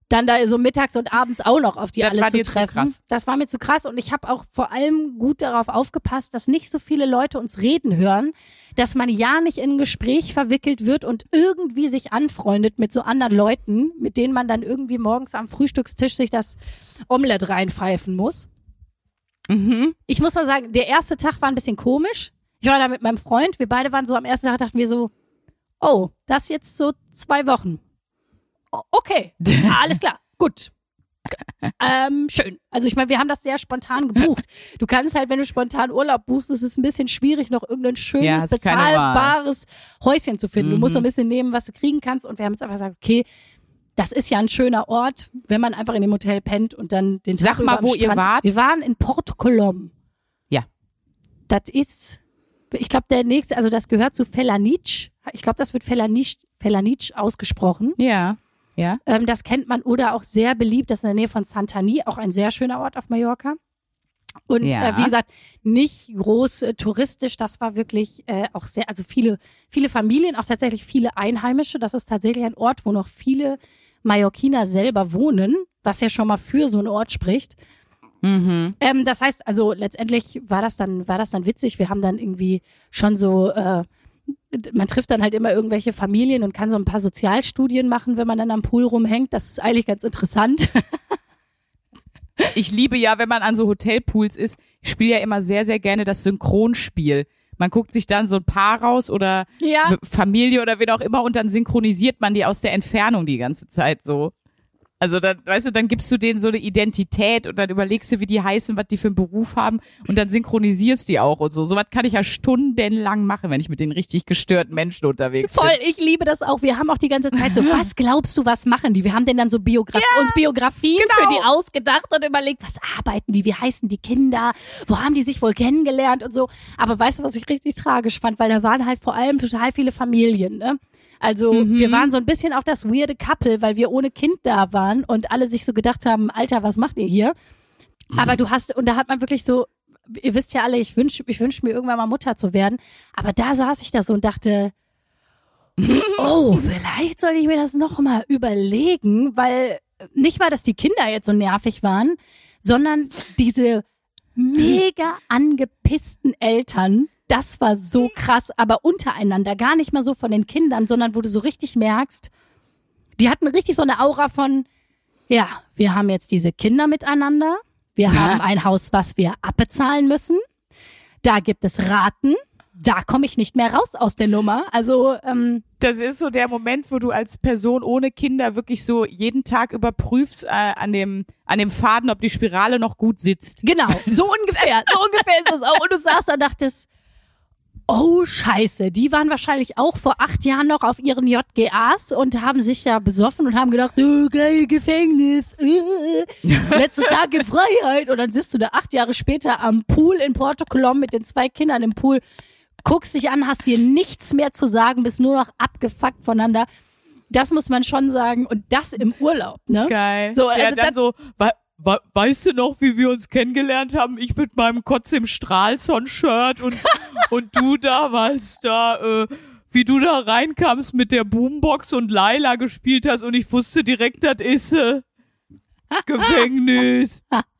dann da so mittags und abends auch noch auf die Das alle war zu dir zu treffen. krass. Das war mir zu krass und ich habe auch vor allem gut darauf aufgepasst, dass nicht so viele Leute uns reden hören, dass man ja nicht in ein Gespräch verwickelt wird und irgendwie sich anfreundet mit so anderen Leuten, mit denen man dann irgendwie morgens am Frühstückstisch sich das Omelett reinpfeifen muss. Mhm. Ich muss mal sagen, der erste Tag war ein bisschen komisch. Ich war da mit meinem Freund, wir beide waren so am ersten Tag, dachten wir so, oh, das jetzt so zwei Wochen. O- Okay, alles klar, gut. Ähm, schön. Also ich meine, wir haben das sehr spontan gebucht. Du kannst halt, wenn du spontan Urlaub buchst, ist es ein bisschen schwierig, noch irgendein Ja, schönes, hast keine Wahl. bezahlbares Häuschen zu finden. Du Mhm. musst so ein bisschen nehmen, was du kriegen kannst. Und wir haben jetzt einfach gesagt, okay, das ist ja ein schöner Ort, wenn man einfach in dem Hotel pennt und dann den Tag Sag mal, über am wo ihr Strand wart. ist. Wir waren in Port Colom. Ja. Das ist, ich glaube, der nächste, also das gehört zu Felanitsch. Ich glaube, das wird Felanitsch, Felanitsch ausgesprochen. Ja, ja. Ähm, das kennt man oder auch sehr beliebt. Das ist in der Nähe von Santani, auch ein sehr schöner Ort auf Mallorca. Und Ja. äh, wie gesagt, nicht groß äh, touristisch. Das war wirklich äh, auch sehr, also viele, viele Familien, auch tatsächlich viele Einheimische. Das ist tatsächlich ein Ort, wo noch viele Mallorquiner selber wohnen, was ja schon mal für so einen Ort spricht. Mhm. Ähm, das heißt, also letztendlich war das dann, war das dann witzig. Wir haben dann irgendwie schon so, äh, man trifft dann halt immer irgendwelche Familien und kann so ein paar Sozialstudien machen, wenn man dann am Pool rumhängt. Das ist eigentlich ganz interessant. Ich liebe ja, wenn man an so Hotelpools ist, ich spiele ja immer sehr, sehr gerne das Synchronspiel. Man guckt sich dann so ein Paar raus oder Ja. Familie oder wen auch immer und dann synchronisiert man die aus der Entfernung die ganze Zeit so. Also dann, weißt du, dann gibst du denen so eine Identität und dann überlegst du, wie die heißen, was die für einen Beruf haben und dann synchronisierst die auch und so. Sowas kann ich ja stundenlang machen, wenn ich mit den richtig gestörten Menschen unterwegs Voll, bin. ich liebe das auch. Wir haben auch die ganze Zeit so, was glaubst du, was machen die? Wir haben denen dann so Biograf uns Biografien genau. für die ausgedacht und überlegt, was arbeiten die, wie heißen die Kinder, wo haben die sich wohl kennengelernt und so. Aber weißt du, was ich richtig tragisch fand? Weil da waren halt vor allem total viele Familien, ne? Also Mhm. wir waren so ein bisschen auch das weirde Couple, weil wir ohne Kind da waren und alle sich so gedacht haben, Alter, was macht ihr hier? Aber du hast, und da hat man wirklich so, ihr wisst ja alle, ich wünsche ich wünsch mir irgendwann mal Mutter zu werden, aber da saß ich da so und dachte, oh, vielleicht soll ich mir das noch mal überlegen, weil nicht mal, dass die Kinder jetzt so nervig waren, sondern diese mega angepissten Eltern, das war so krass, aber untereinander, gar nicht mal so von den Kindern, sondern wo du so richtig merkst, die hatten richtig so eine Aura von, ja, wir haben jetzt diese Kinder miteinander, wir haben ein Haus, was wir abbezahlen müssen, da gibt es Raten, da komme ich nicht mehr raus aus der Nummer. Also ähm, Das ist so der Moment, wo du als Person ohne Kinder wirklich so jeden Tag überprüfst äh, an dem an dem Faden, ob die Spirale noch gut sitzt. genau, so ungefähr, so ungefähr ist das auch. Und du saßt da und dachtest, oh Scheiße, die waren wahrscheinlich auch vor acht Jahren noch auf ihren J G As und haben sich ja besoffen und haben gedacht, oh geil, Gefängnis, äh, letzte Tage Freiheit. Und dann sitzt du da acht Jahre später am Pool in Porto Colom mit den zwei Kindern im Pool, guckst dich an, hast dir nichts mehr zu sagen, bist nur noch abgefuckt voneinander. Das muss man schon sagen. Und das im Urlaub, ne? Geil. So, ja, also dann das- so, we we weißt du noch, wie wir uns kennengelernt haben? Ich mit meinem Kotz im Stralson-Shirt und und du damals da, äh, wie du da reinkamst mit der Boombox und Laila gespielt hast und ich wusste direkt, das ist äh, Gefängnis.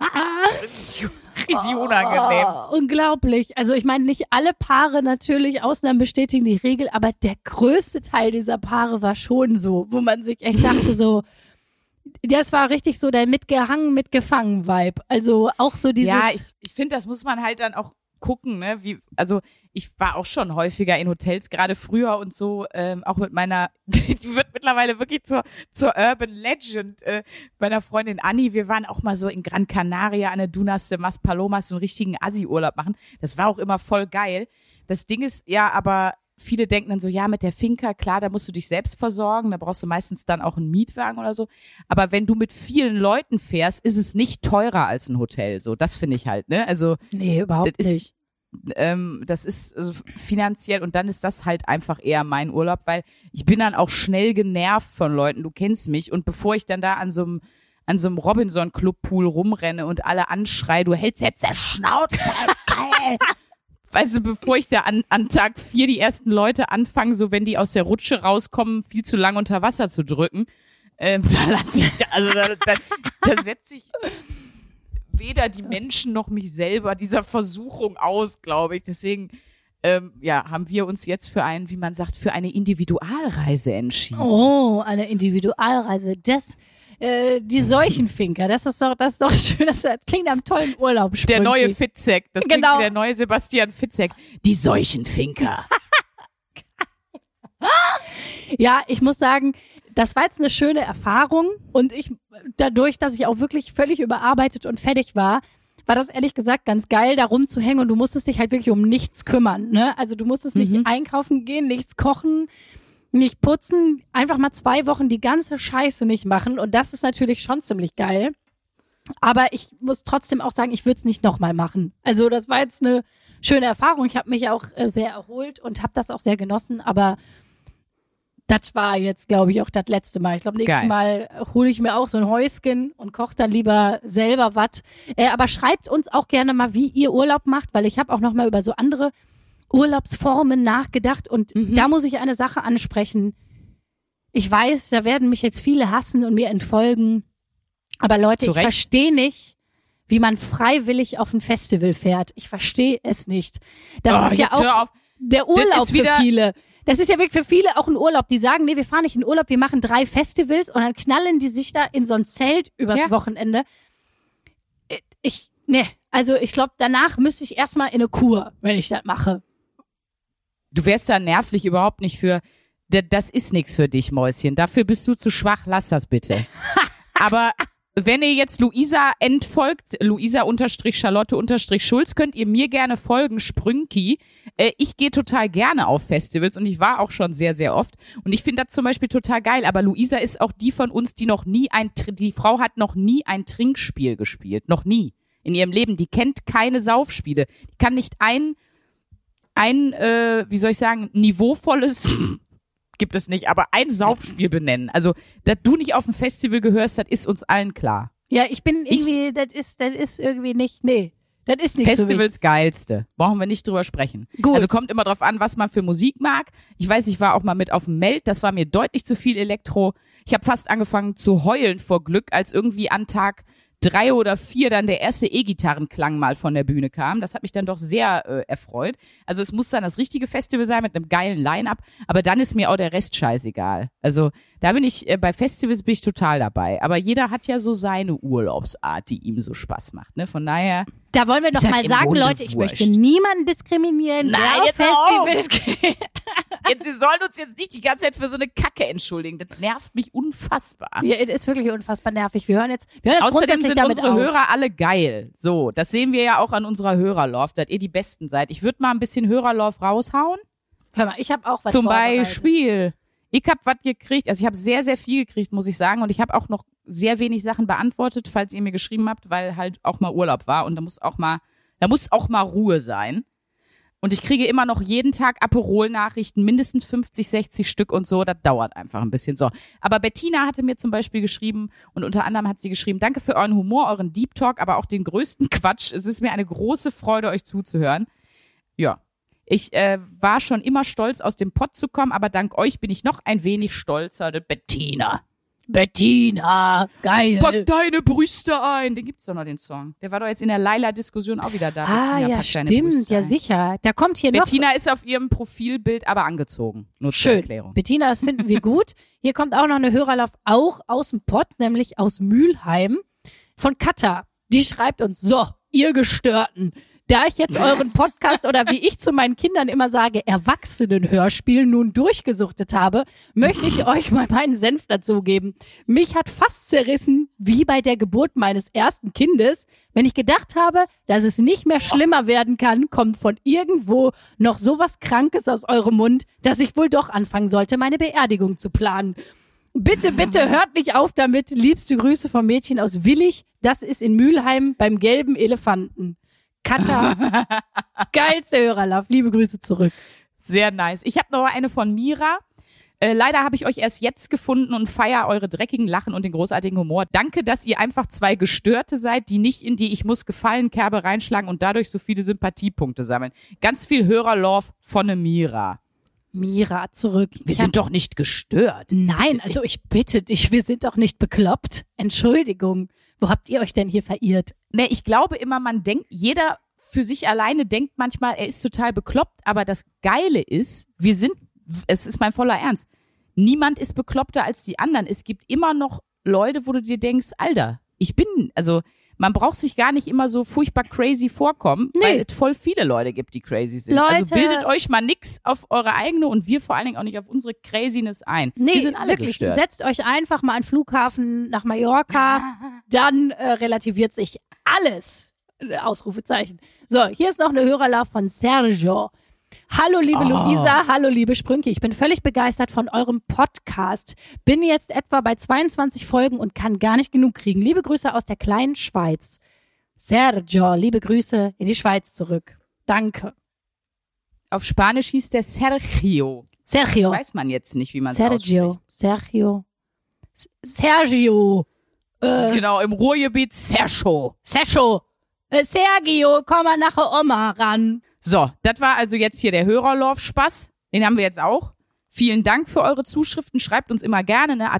Richtig unangenehm. Oh, unglaublich. Also ich meine, nicht alle Paare natürlich, Ausnahmen bestätigen die Regel, aber der größte Teil dieser Paare war schon so, wo man sich echt dachte so, das war richtig so der mitgehangen, mitgefangen Vibe. Also auch so dieses... Ja, ich, ich finde, das muss man halt dann auch gucken, ne? Wie, also ich war auch schon häufiger in Hotels, gerade früher und so, ähm, auch mit meiner, die wird mittlerweile wirklich zur, zur Urban Legend, äh, meiner Freundin Anni. Wir waren auch mal so in Gran Canaria an der Dunas de Mas Palomas so einen richtigen Assi-Urlaub machen. Das war auch immer voll geil. Das Ding ist ja aber, viele denken dann so, ja, mit der Finca, klar, da musst du dich selbst versorgen, da brauchst du meistens dann auch einen Mietwagen oder so. Aber wenn du mit vielen Leuten fährst, ist es nicht teurer als ein Hotel. So, das finde ich halt, ne? Also nee, überhaupt das ist, nicht. ähm, das ist also finanziell und dann ist das halt einfach eher mein Urlaub, weil ich bin dann auch schnell genervt von Leuten, du kennst mich und bevor ich dann da an so einem an so einem Robinson-Club-Pool rumrenne und alle anschreie, du hältst jetzt der Schnauze, geil. Weißt du, bevor ich da an, an Tag vier die ersten Leute anfangen, so wenn die aus der Rutsche rauskommen, viel zu lang unter Wasser zu drücken, Ähm, da lasse ich, also da, da, da setze ich weder die Menschen noch mich selber dieser Versuchung aus, glaube ich. Deswegen ähm, ja, haben wir uns jetzt für einen, wie man sagt, für eine Individualreise entschieden. Oh, eine Individualreise. Das, äh, die Seuchenfinker, das ist doch, das ist doch schön. Das klingt am tollen Urlaub. Der neue Fitzek, das klingt Genau. wie der neue Sebastian Fitzek. Die Seuchenfinker. Ja, ich muss sagen, das war jetzt eine schöne Erfahrung und ich, dadurch, dass ich auch wirklich völlig überarbeitet und fertig war, war das ehrlich gesagt ganz geil, da rumzuhängen und du musstest dich halt wirklich um nichts kümmern, ne? Also du musstest nicht Mhm. einkaufen gehen, nichts kochen, nicht putzen, einfach mal zwei Wochen die ganze Scheiße nicht machen und das ist natürlich schon ziemlich geil. Aber ich muss trotzdem auch sagen, ich würde es nicht nochmal machen. Also das war jetzt eine schöne Erfahrung. Ich habe mich auch äh, sehr erholt und habe das auch sehr genossen, aber das war jetzt, glaube ich, auch das letzte Mal. Ich glaube, nächstes Geil. Mal hole ich mir auch so ein Häuschen und koche dann lieber selber was. Äh, aber schreibt uns auch gerne mal, wie ihr Urlaub macht, weil ich habe auch noch mal über so andere Urlaubsformen nachgedacht. Und Mhm. da muss ich eine Sache ansprechen. Ich weiß, da werden mich jetzt viele hassen und mir entfolgen. Aber Leute, Zu ich Recht. verstehe nicht, wie man freiwillig auf ein Festival fährt. Ich verstehe es nicht. Das Oh, ist ja jetzt hör auch auf. der Urlaub ist wieder- für viele. Das ist ja wirklich für viele auch ein Urlaub. Die sagen, nee, wir fahren nicht in Urlaub, wir machen drei Festivals und dann knallen die sich da in so ein Zelt übers Ja. Wochenende. Ich, nee, also ich glaube, danach müsste ich erstmal in eine Kur, wenn ich das mache. Du wärst da nervlich überhaupt nicht für. D- Das ist nichts für dich, Mäuschen. Dafür bist du zu schwach. Lass das bitte. Aber wenn ihr jetzt Luisa entfolgt, Luisa unterstrich Charlotte unterstrich Schulz, könnt ihr mir gerne folgen, Sprünki. Äh, ich gehe total gerne auf Festivals und ich war auch schon sehr, sehr oft. Und ich finde das zum Beispiel total geil. Aber Luisa ist auch die von uns, die noch nie ein, Tr- die Frau hat noch nie ein Trinkspiel gespielt. Noch nie. In ihrem Leben. Die kennt keine Saufspiele. Die kann nicht ein, ein, äh, wie soll ich sagen, niveauvolles gibt es nicht, aber ein Saufspiel benennen. Also, dass du nicht auf ein Festival gehörst, das ist uns allen klar. Ja, ich bin Ich- irgendwie, das ist, das ist irgendwie nicht, nee, das ist nicht Festivals geilste. Brauchen wir nicht drüber sprechen. Gut. Also kommt immer drauf an, was man für Musik mag. Ich weiß, ich war auch mal mit auf dem Meld, das war mir deutlich zu viel Elektro. Ich habe fast angefangen zu heulen vor Glück, als irgendwie an Tag drei oder vier dann der erste E-Gitarrenklang mal von der Bühne kam. Das hat mich dann doch sehr äh, erfreut. Also es muss dann das richtige Festival sein mit einem geilen Line-Up, aber dann ist mir auch der Rest scheißegal. Also da bin ich, äh, bei Festivals bin ich total dabei. Aber jeder hat ja so seine Urlaubsart, die ihm so Spaß macht. Ne? Von daher, Da wollen wir doch Ist halt mal im sagen, Grunde Leute, ich wurscht. möchte niemanden diskriminieren, Nein, der auf jetzt hör auf. Festivals geht. jetzt, wir sollen uns jetzt nicht die ganze Zeit für so eine Kacke entschuldigen. Das nervt mich unfassbar. Ja, es ist wirklich unfassbar nervig. Wir hören jetzt, wir hören jetzt Außerdem grundsätzlich sind damit unsere auf. Hörer alle geil. So, das sehen wir ja auch an unserer Hörerlove, dass ihr die Besten seid. Ich würde mal ein bisschen Hörerlove raushauen. Hör mal, ich habe auch was Zum vorbereitet. Beispiel, ich habe was gekriegt, also ich habe sehr, sehr viel gekriegt, muss ich sagen. Und ich habe auch noch sehr wenig Sachen beantwortet, falls ihr mir geschrieben habt, weil halt auch mal Urlaub war und da muss auch mal, da muss auch mal Ruhe sein. Und ich kriege immer noch jeden Tag Aperol-Nachrichten, mindestens fünfzig, sechzig Stück und so. Das dauert einfach ein bisschen so. Aber Bettina hatte mir zum Beispiel geschrieben und unter anderem hat sie geschrieben, danke für euren Humor, euren Deep Talk, aber auch den größten Quatsch. Es ist mir eine große Freude, euch zuzuhören. Ja, ich äh, war schon immer stolz, aus dem Pott zu kommen, aber dank euch bin ich noch ein wenig stolzer. Bettina. Bettina, geil. Pack deine Brüste ein. Den gibt's doch noch, den Song. Der war doch jetzt in der Laila-Diskussion auch wieder da. Ah, Bettina, ja, pack deine stimmt, Brüste ja ein. sicher. Da kommt hier Bettina ist auf ihrem Profilbild aber angezogen. Nur noch zur schön. Erklärung. Bettina, das finden wir gut. Hier kommt auch noch eine Hörerlauf, auch aus dem Pott, nämlich aus Mülheim, von Katha. Die schreibt uns, so, ihr Gestörten, da ich jetzt euren Podcast oder wie ich zu meinen Kindern immer sage, Erwachsenenhörspiel nun durchgesuchtet habe, möchte ich euch mal meinen Senf dazugeben. Mich hat fast zerrissen, wie bei der Geburt meines ersten Kindes. Wenn ich gedacht habe, dass es nicht mehr schlimmer werden kann, kommt von irgendwo noch sowas Krankes aus eurem Mund, dass ich wohl doch anfangen sollte, meine Beerdigung zu planen. Bitte, bitte hört nicht auf damit. Liebste Grüße vom Mädchen aus Willig. Das ist in Mülheim beim gelben Elefanten. Katha, geilste Hörerlauf. Liebe Grüße zurück. Sehr nice. Ich habe noch eine von Mira. Äh, leider habe ich euch erst jetzt gefunden und feier eure dreckigen Lachen und den großartigen Humor. Danke, dass ihr einfach zwei Gestörte seid, die nicht in die Ich muss gefallen Kerbe reinschlagen und dadurch so viele Sympathiepunkte sammeln. Ganz viel Hörerlove von der Mira. Mira, zurück. Wir Ich sind hab, doch nicht gestört. Nein, also ich bitte dich, wir sind doch nicht bekloppt. Entschuldigung. Wo habt ihr euch denn hier verirrt? Nee, ich glaube immer, man denkt, jeder für sich alleine denkt manchmal, er ist total bekloppt, aber das Geile ist, wir sind, es ist mein voller Ernst, niemand ist bekloppter als die anderen. Es gibt immer noch Leute, wo du dir denkst, Alter, ich bin, also man braucht sich gar nicht immer so furchtbar crazy vorkommen, Nee. weil es voll viele Leute gibt, die crazy sind. Leute- Also bildet euch mal nix auf eure eigene und wir vor allen Dingen auch nicht auf unsere Craziness ein. Nee, wir sind alle wirklich. gestört. Setzt euch einfach mal an den Flughafen nach Mallorca, dann äh, relativiert sich alles. Äh, Ausrufezeichen. So, hier ist noch eine Hörerlauf von Sergio. Hallo liebe Oh. Luisa, hallo liebe Sprünki. Ich bin völlig begeistert von eurem Podcast. Bin jetzt etwa bei zweiundzwanzig Folgen und kann gar nicht genug kriegen. Liebe Grüße aus der kleinen Schweiz. Sergio, liebe Grüße in die Schweiz zurück. Danke. Auf Spanisch hieß der Sergio. Sergio. Weiß man jetzt nicht, wie man es Sergio. ausspricht. Sergio. S- Sergio. Äh, Genau, im Ruhrgebiet Sergio. Sergio. Äh, Sergio, komm mal nachher Oma ran. So, das war also jetzt hier der Hörerlauf-Spaß. Den haben wir jetzt auch. Vielen Dank für eure Zuschriften. Schreibt uns immer gerne ne, at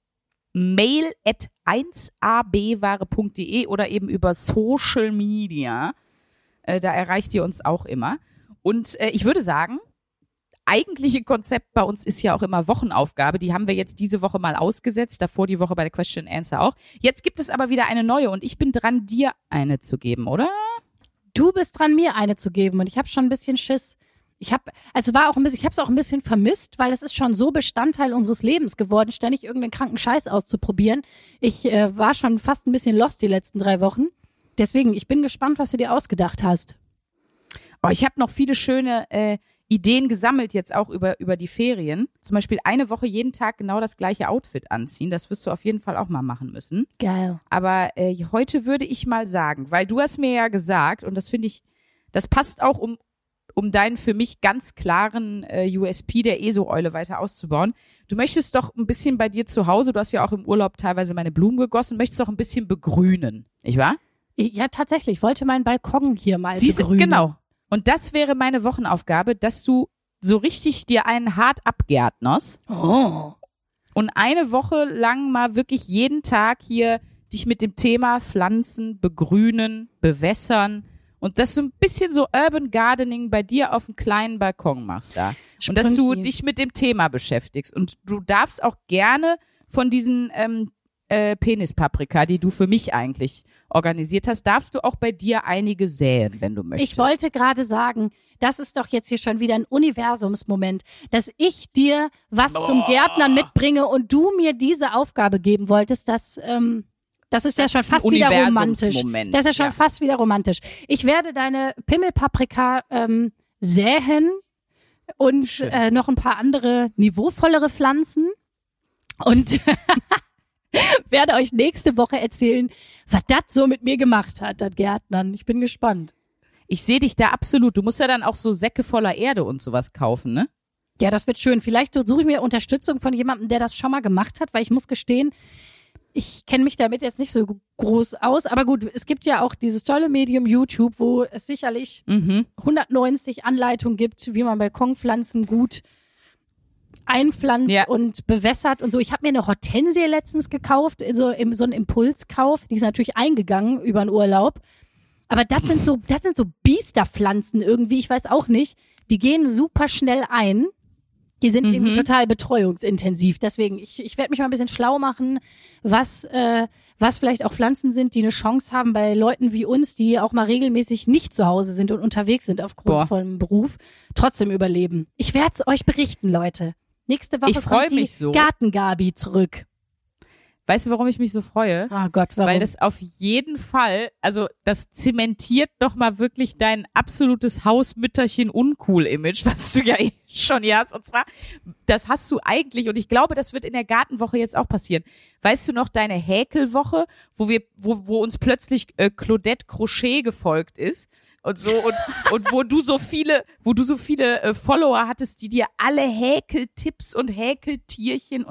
mail at eins a b ware punkt de oder eben über Social Media. Äh, da erreicht ihr uns auch immer. Und äh, ich würde sagen, eigentliche Konzept bei uns ist ja auch immer Wochenaufgabe. Die haben wir jetzt diese Woche mal ausgesetzt, davor die Woche bei der Question and Answer auch. Jetzt gibt es aber wieder eine neue und ich bin dran, dir eine zu geben, oder? Du bist dran, mir eine zu geben und ich habe schon ein bisschen Schiss. Ich habe, also war auch ein bisschen, ich habe es auch ein bisschen vermisst, weil es ist schon so Bestandteil unseres Lebens geworden, ständig irgendeinen kranken Scheiß auszuprobieren. Ich äh, war schon fast ein bisschen lost die letzten drei Wochen. Deswegen, ich bin gespannt, was du dir ausgedacht hast. Oh, ich habe noch viele schöne äh, Ideen gesammelt jetzt auch über über die Ferien. Zum Beispiel eine Woche jeden Tag genau das gleiche Outfit anziehen. Das wirst du auf jeden Fall auch mal machen müssen. Geil. Aber äh, heute würde ich mal sagen, weil du hast mir ja gesagt, und das finde ich, das passt auch, um um deinen für mich ganz klaren äh, U S P der E S O-Eule weiter auszubauen. Du möchtest doch ein bisschen bei dir zu Hause, du hast ja auch im Urlaub teilweise meine Blumen gegossen, möchtest doch ein bisschen begrünen, nicht wahr? Ja, tatsächlich. Ich wollte meinen Balkon hier mal Siehst du, begrünen. genau. Und das wäre meine Wochenaufgabe, dass du so richtig dir einen hart abgärtnerst Oh. und eine Woche lang mal wirklich jeden Tag hier dich mit dem Thema Pflanzen, begrünen, bewässern und dass du ein bisschen so Urban Gardening bei dir auf dem kleinen Balkon machst da. Und dass du Sprünki. dich mit dem Thema beschäftigst. Und du darfst auch gerne von diesen ähm, äh, Penispaprika, die du für mich eigentlich organisiert hast, darfst du auch bei dir einige säen, wenn du möchtest. Ich wollte gerade sagen, das ist doch jetzt hier schon wieder ein Universumsmoment, dass ich dir was zum Gärtnern mitbringe und du mir diese Aufgabe geben wolltest, das, ähm, das ist Das ja schon ist ein fast wieder romantisch. Universumsmoment, Das ist ja schon ja. fast wieder romantisch. Ich werde deine Pimmelpaprika ähm, säen und Schön. äh, noch ein paar andere niveauvollere Pflanzen und werde euch nächste Woche erzählen, was das so mit mir gemacht hat, das Gärtnern. Ich bin gespannt. Ich sehe dich da absolut. Du musst ja dann auch so Säcke voller Erde und sowas kaufen, ne? Ja, das wird schön. Vielleicht suche ich mir Unterstützung von jemandem, der das schon mal gemacht hat, weil ich muss gestehen, ich kenne mich damit jetzt nicht so groß aus. Aber gut, es gibt ja auch dieses tolle Medium YouTube, wo es sicherlich Mhm. hundertneunzig Anleitungen gibt, wie man Balkonpflanzen gut einpflanzt Ja. und bewässert und so. Ich habe mir eine Hortensie letztens gekauft, in so, in so einen Impulskauf. Die ist natürlich eingegangen über den Urlaub. Aber das sind so, das sind so Biesterpflanzen irgendwie, ich weiß auch nicht. Die gehen super schnell ein. Die sind Mhm. irgendwie total betreuungsintensiv. Deswegen, ich, ich werde mich mal ein bisschen schlau machen, was, äh, was vielleicht auch Pflanzen sind, die eine Chance haben bei Leuten wie uns, die auch mal regelmäßig nicht zu Hause sind und unterwegs sind aufgrund Boah. von Beruf, trotzdem überleben. Ich werde es euch berichten, Leute. Nächste Woche Ich freu kommt die mich so. Gartengabi zurück. Weißt du, warum ich mich so freue? Oh Gott, warum? Weil das auf jeden Fall, also das zementiert doch mal wirklich dein absolutes Hausmütterchen-Uncool-Image, was du ja eh schon hier hast. Und zwar, das hast du eigentlich, und ich glaube, das wird in der Gartenwoche jetzt auch passieren. Weißt du noch deine Häkelwoche, wo wir, wo, wo uns plötzlich äh, Claudette Crochet gefolgt ist? Und so, und, und wo du so viele, wo du so viele äh, Follower hattest, die dir alle Häkeltipps und Häkeltierchen und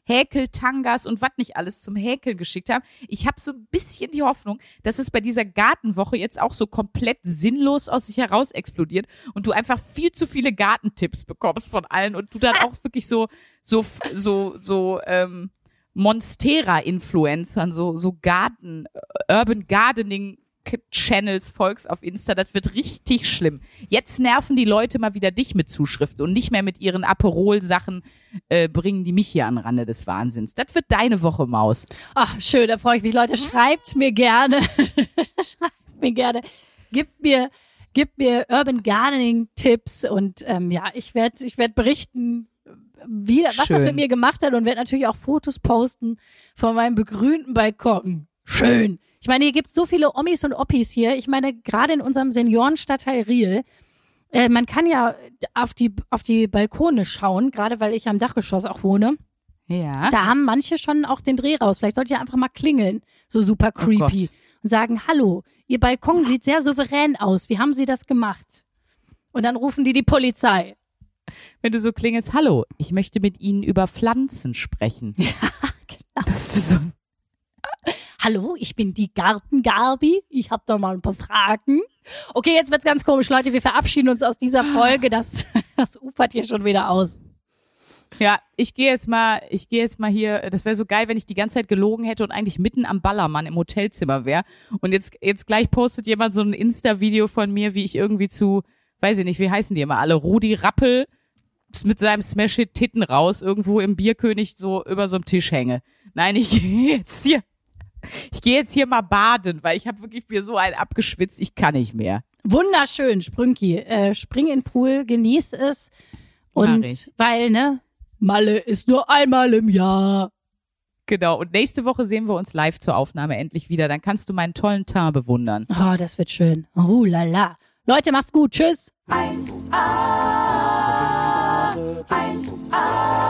Häkeltangas und was nicht alles zum Häkeln geschickt haben. Ich habe so ein bisschen die Hoffnung, dass es bei dieser Gartenwoche jetzt auch so komplett sinnlos aus sich heraus explodiert und du einfach viel zu viele Gartentipps bekommst von allen und du dann auch wirklich so, so, so, so, ähm, Monstera-Influencern, so, so Garten, Urban Gardening Channels folgst auf Insta, das wird richtig schlimm. Jetzt nerven die Leute mal wieder dich mit Zuschriften und nicht mehr mit ihren Aperol-Sachen äh, bringen die mich hier an Rande des Wahnsinns. Das wird deine Woche, Maus. Ach, schön, da freue ich mich. Leute, schreibt mir gerne, schreibt mir gerne, gebt mir, gebt mir Urban Gardening Tipps und ähm, ja, ich werde, ich werde berichten, wie, was Schön. das mit mir gemacht hat und werde natürlich auch Fotos posten von meinem begrünten Balkon. Schön. Ich meine, hier gibt's so viele Omis und Oppis hier. Ich meine, gerade in unserem Seniorenstadtteil Riel, äh, man kann ja auf die auf die Balkone schauen, gerade weil ich am Dachgeschoss auch wohne. Ja. Da haben manche schon auch den Dreh raus. Vielleicht sollt ihr einfach mal klingeln, so super creepy, Oh und sagen, hallo, Ihr Balkon sieht sehr souverän aus. Wie haben Sie das gemacht? Und dann rufen die die Polizei. Wenn du so klingelst, hallo, ich möchte mit Ihnen über Pflanzen sprechen. Ja, genau. Dass du so Hallo, ich bin die Gartengarbi. Ich habe da mal ein paar Fragen. Okay, jetzt wird's ganz komisch, Leute. Wir verabschieden uns aus dieser Folge. Das, das ufert hier schon wieder aus. Ja, ich gehe jetzt mal, ich gehe jetzt mal hier, das wäre so geil, wenn ich die ganze Zeit gelogen hätte und eigentlich mitten am Ballermann im Hotelzimmer wäre. Und jetzt, jetzt gleich postet jemand so ein Insta-Video von mir, wie ich irgendwie zu, weiß ich nicht, wie heißen die immer alle, Rudi Rappel mit seinem Smash-Hit-Titten raus irgendwo im Bierkönig so über so einem Tisch hänge. Nein, ich gehe jetzt hier, ich gehe jetzt hier mal baden, weil ich habe wirklich mir so einen abgeschwitzt, ich kann nicht mehr. Wunderschön, Sprünki. Äh, spring in den Pool, genieß es. Und Mach ich. weil, ne, Malle ist nur einmal im Jahr. Genau, und nächste Woche sehen wir uns live zur Aufnahme endlich wieder. Dann kannst du meinen tollen Teint bewundern. Oh, das wird schön. Oh la la. Leute, macht's gut. Tschüss. eins A, eins A.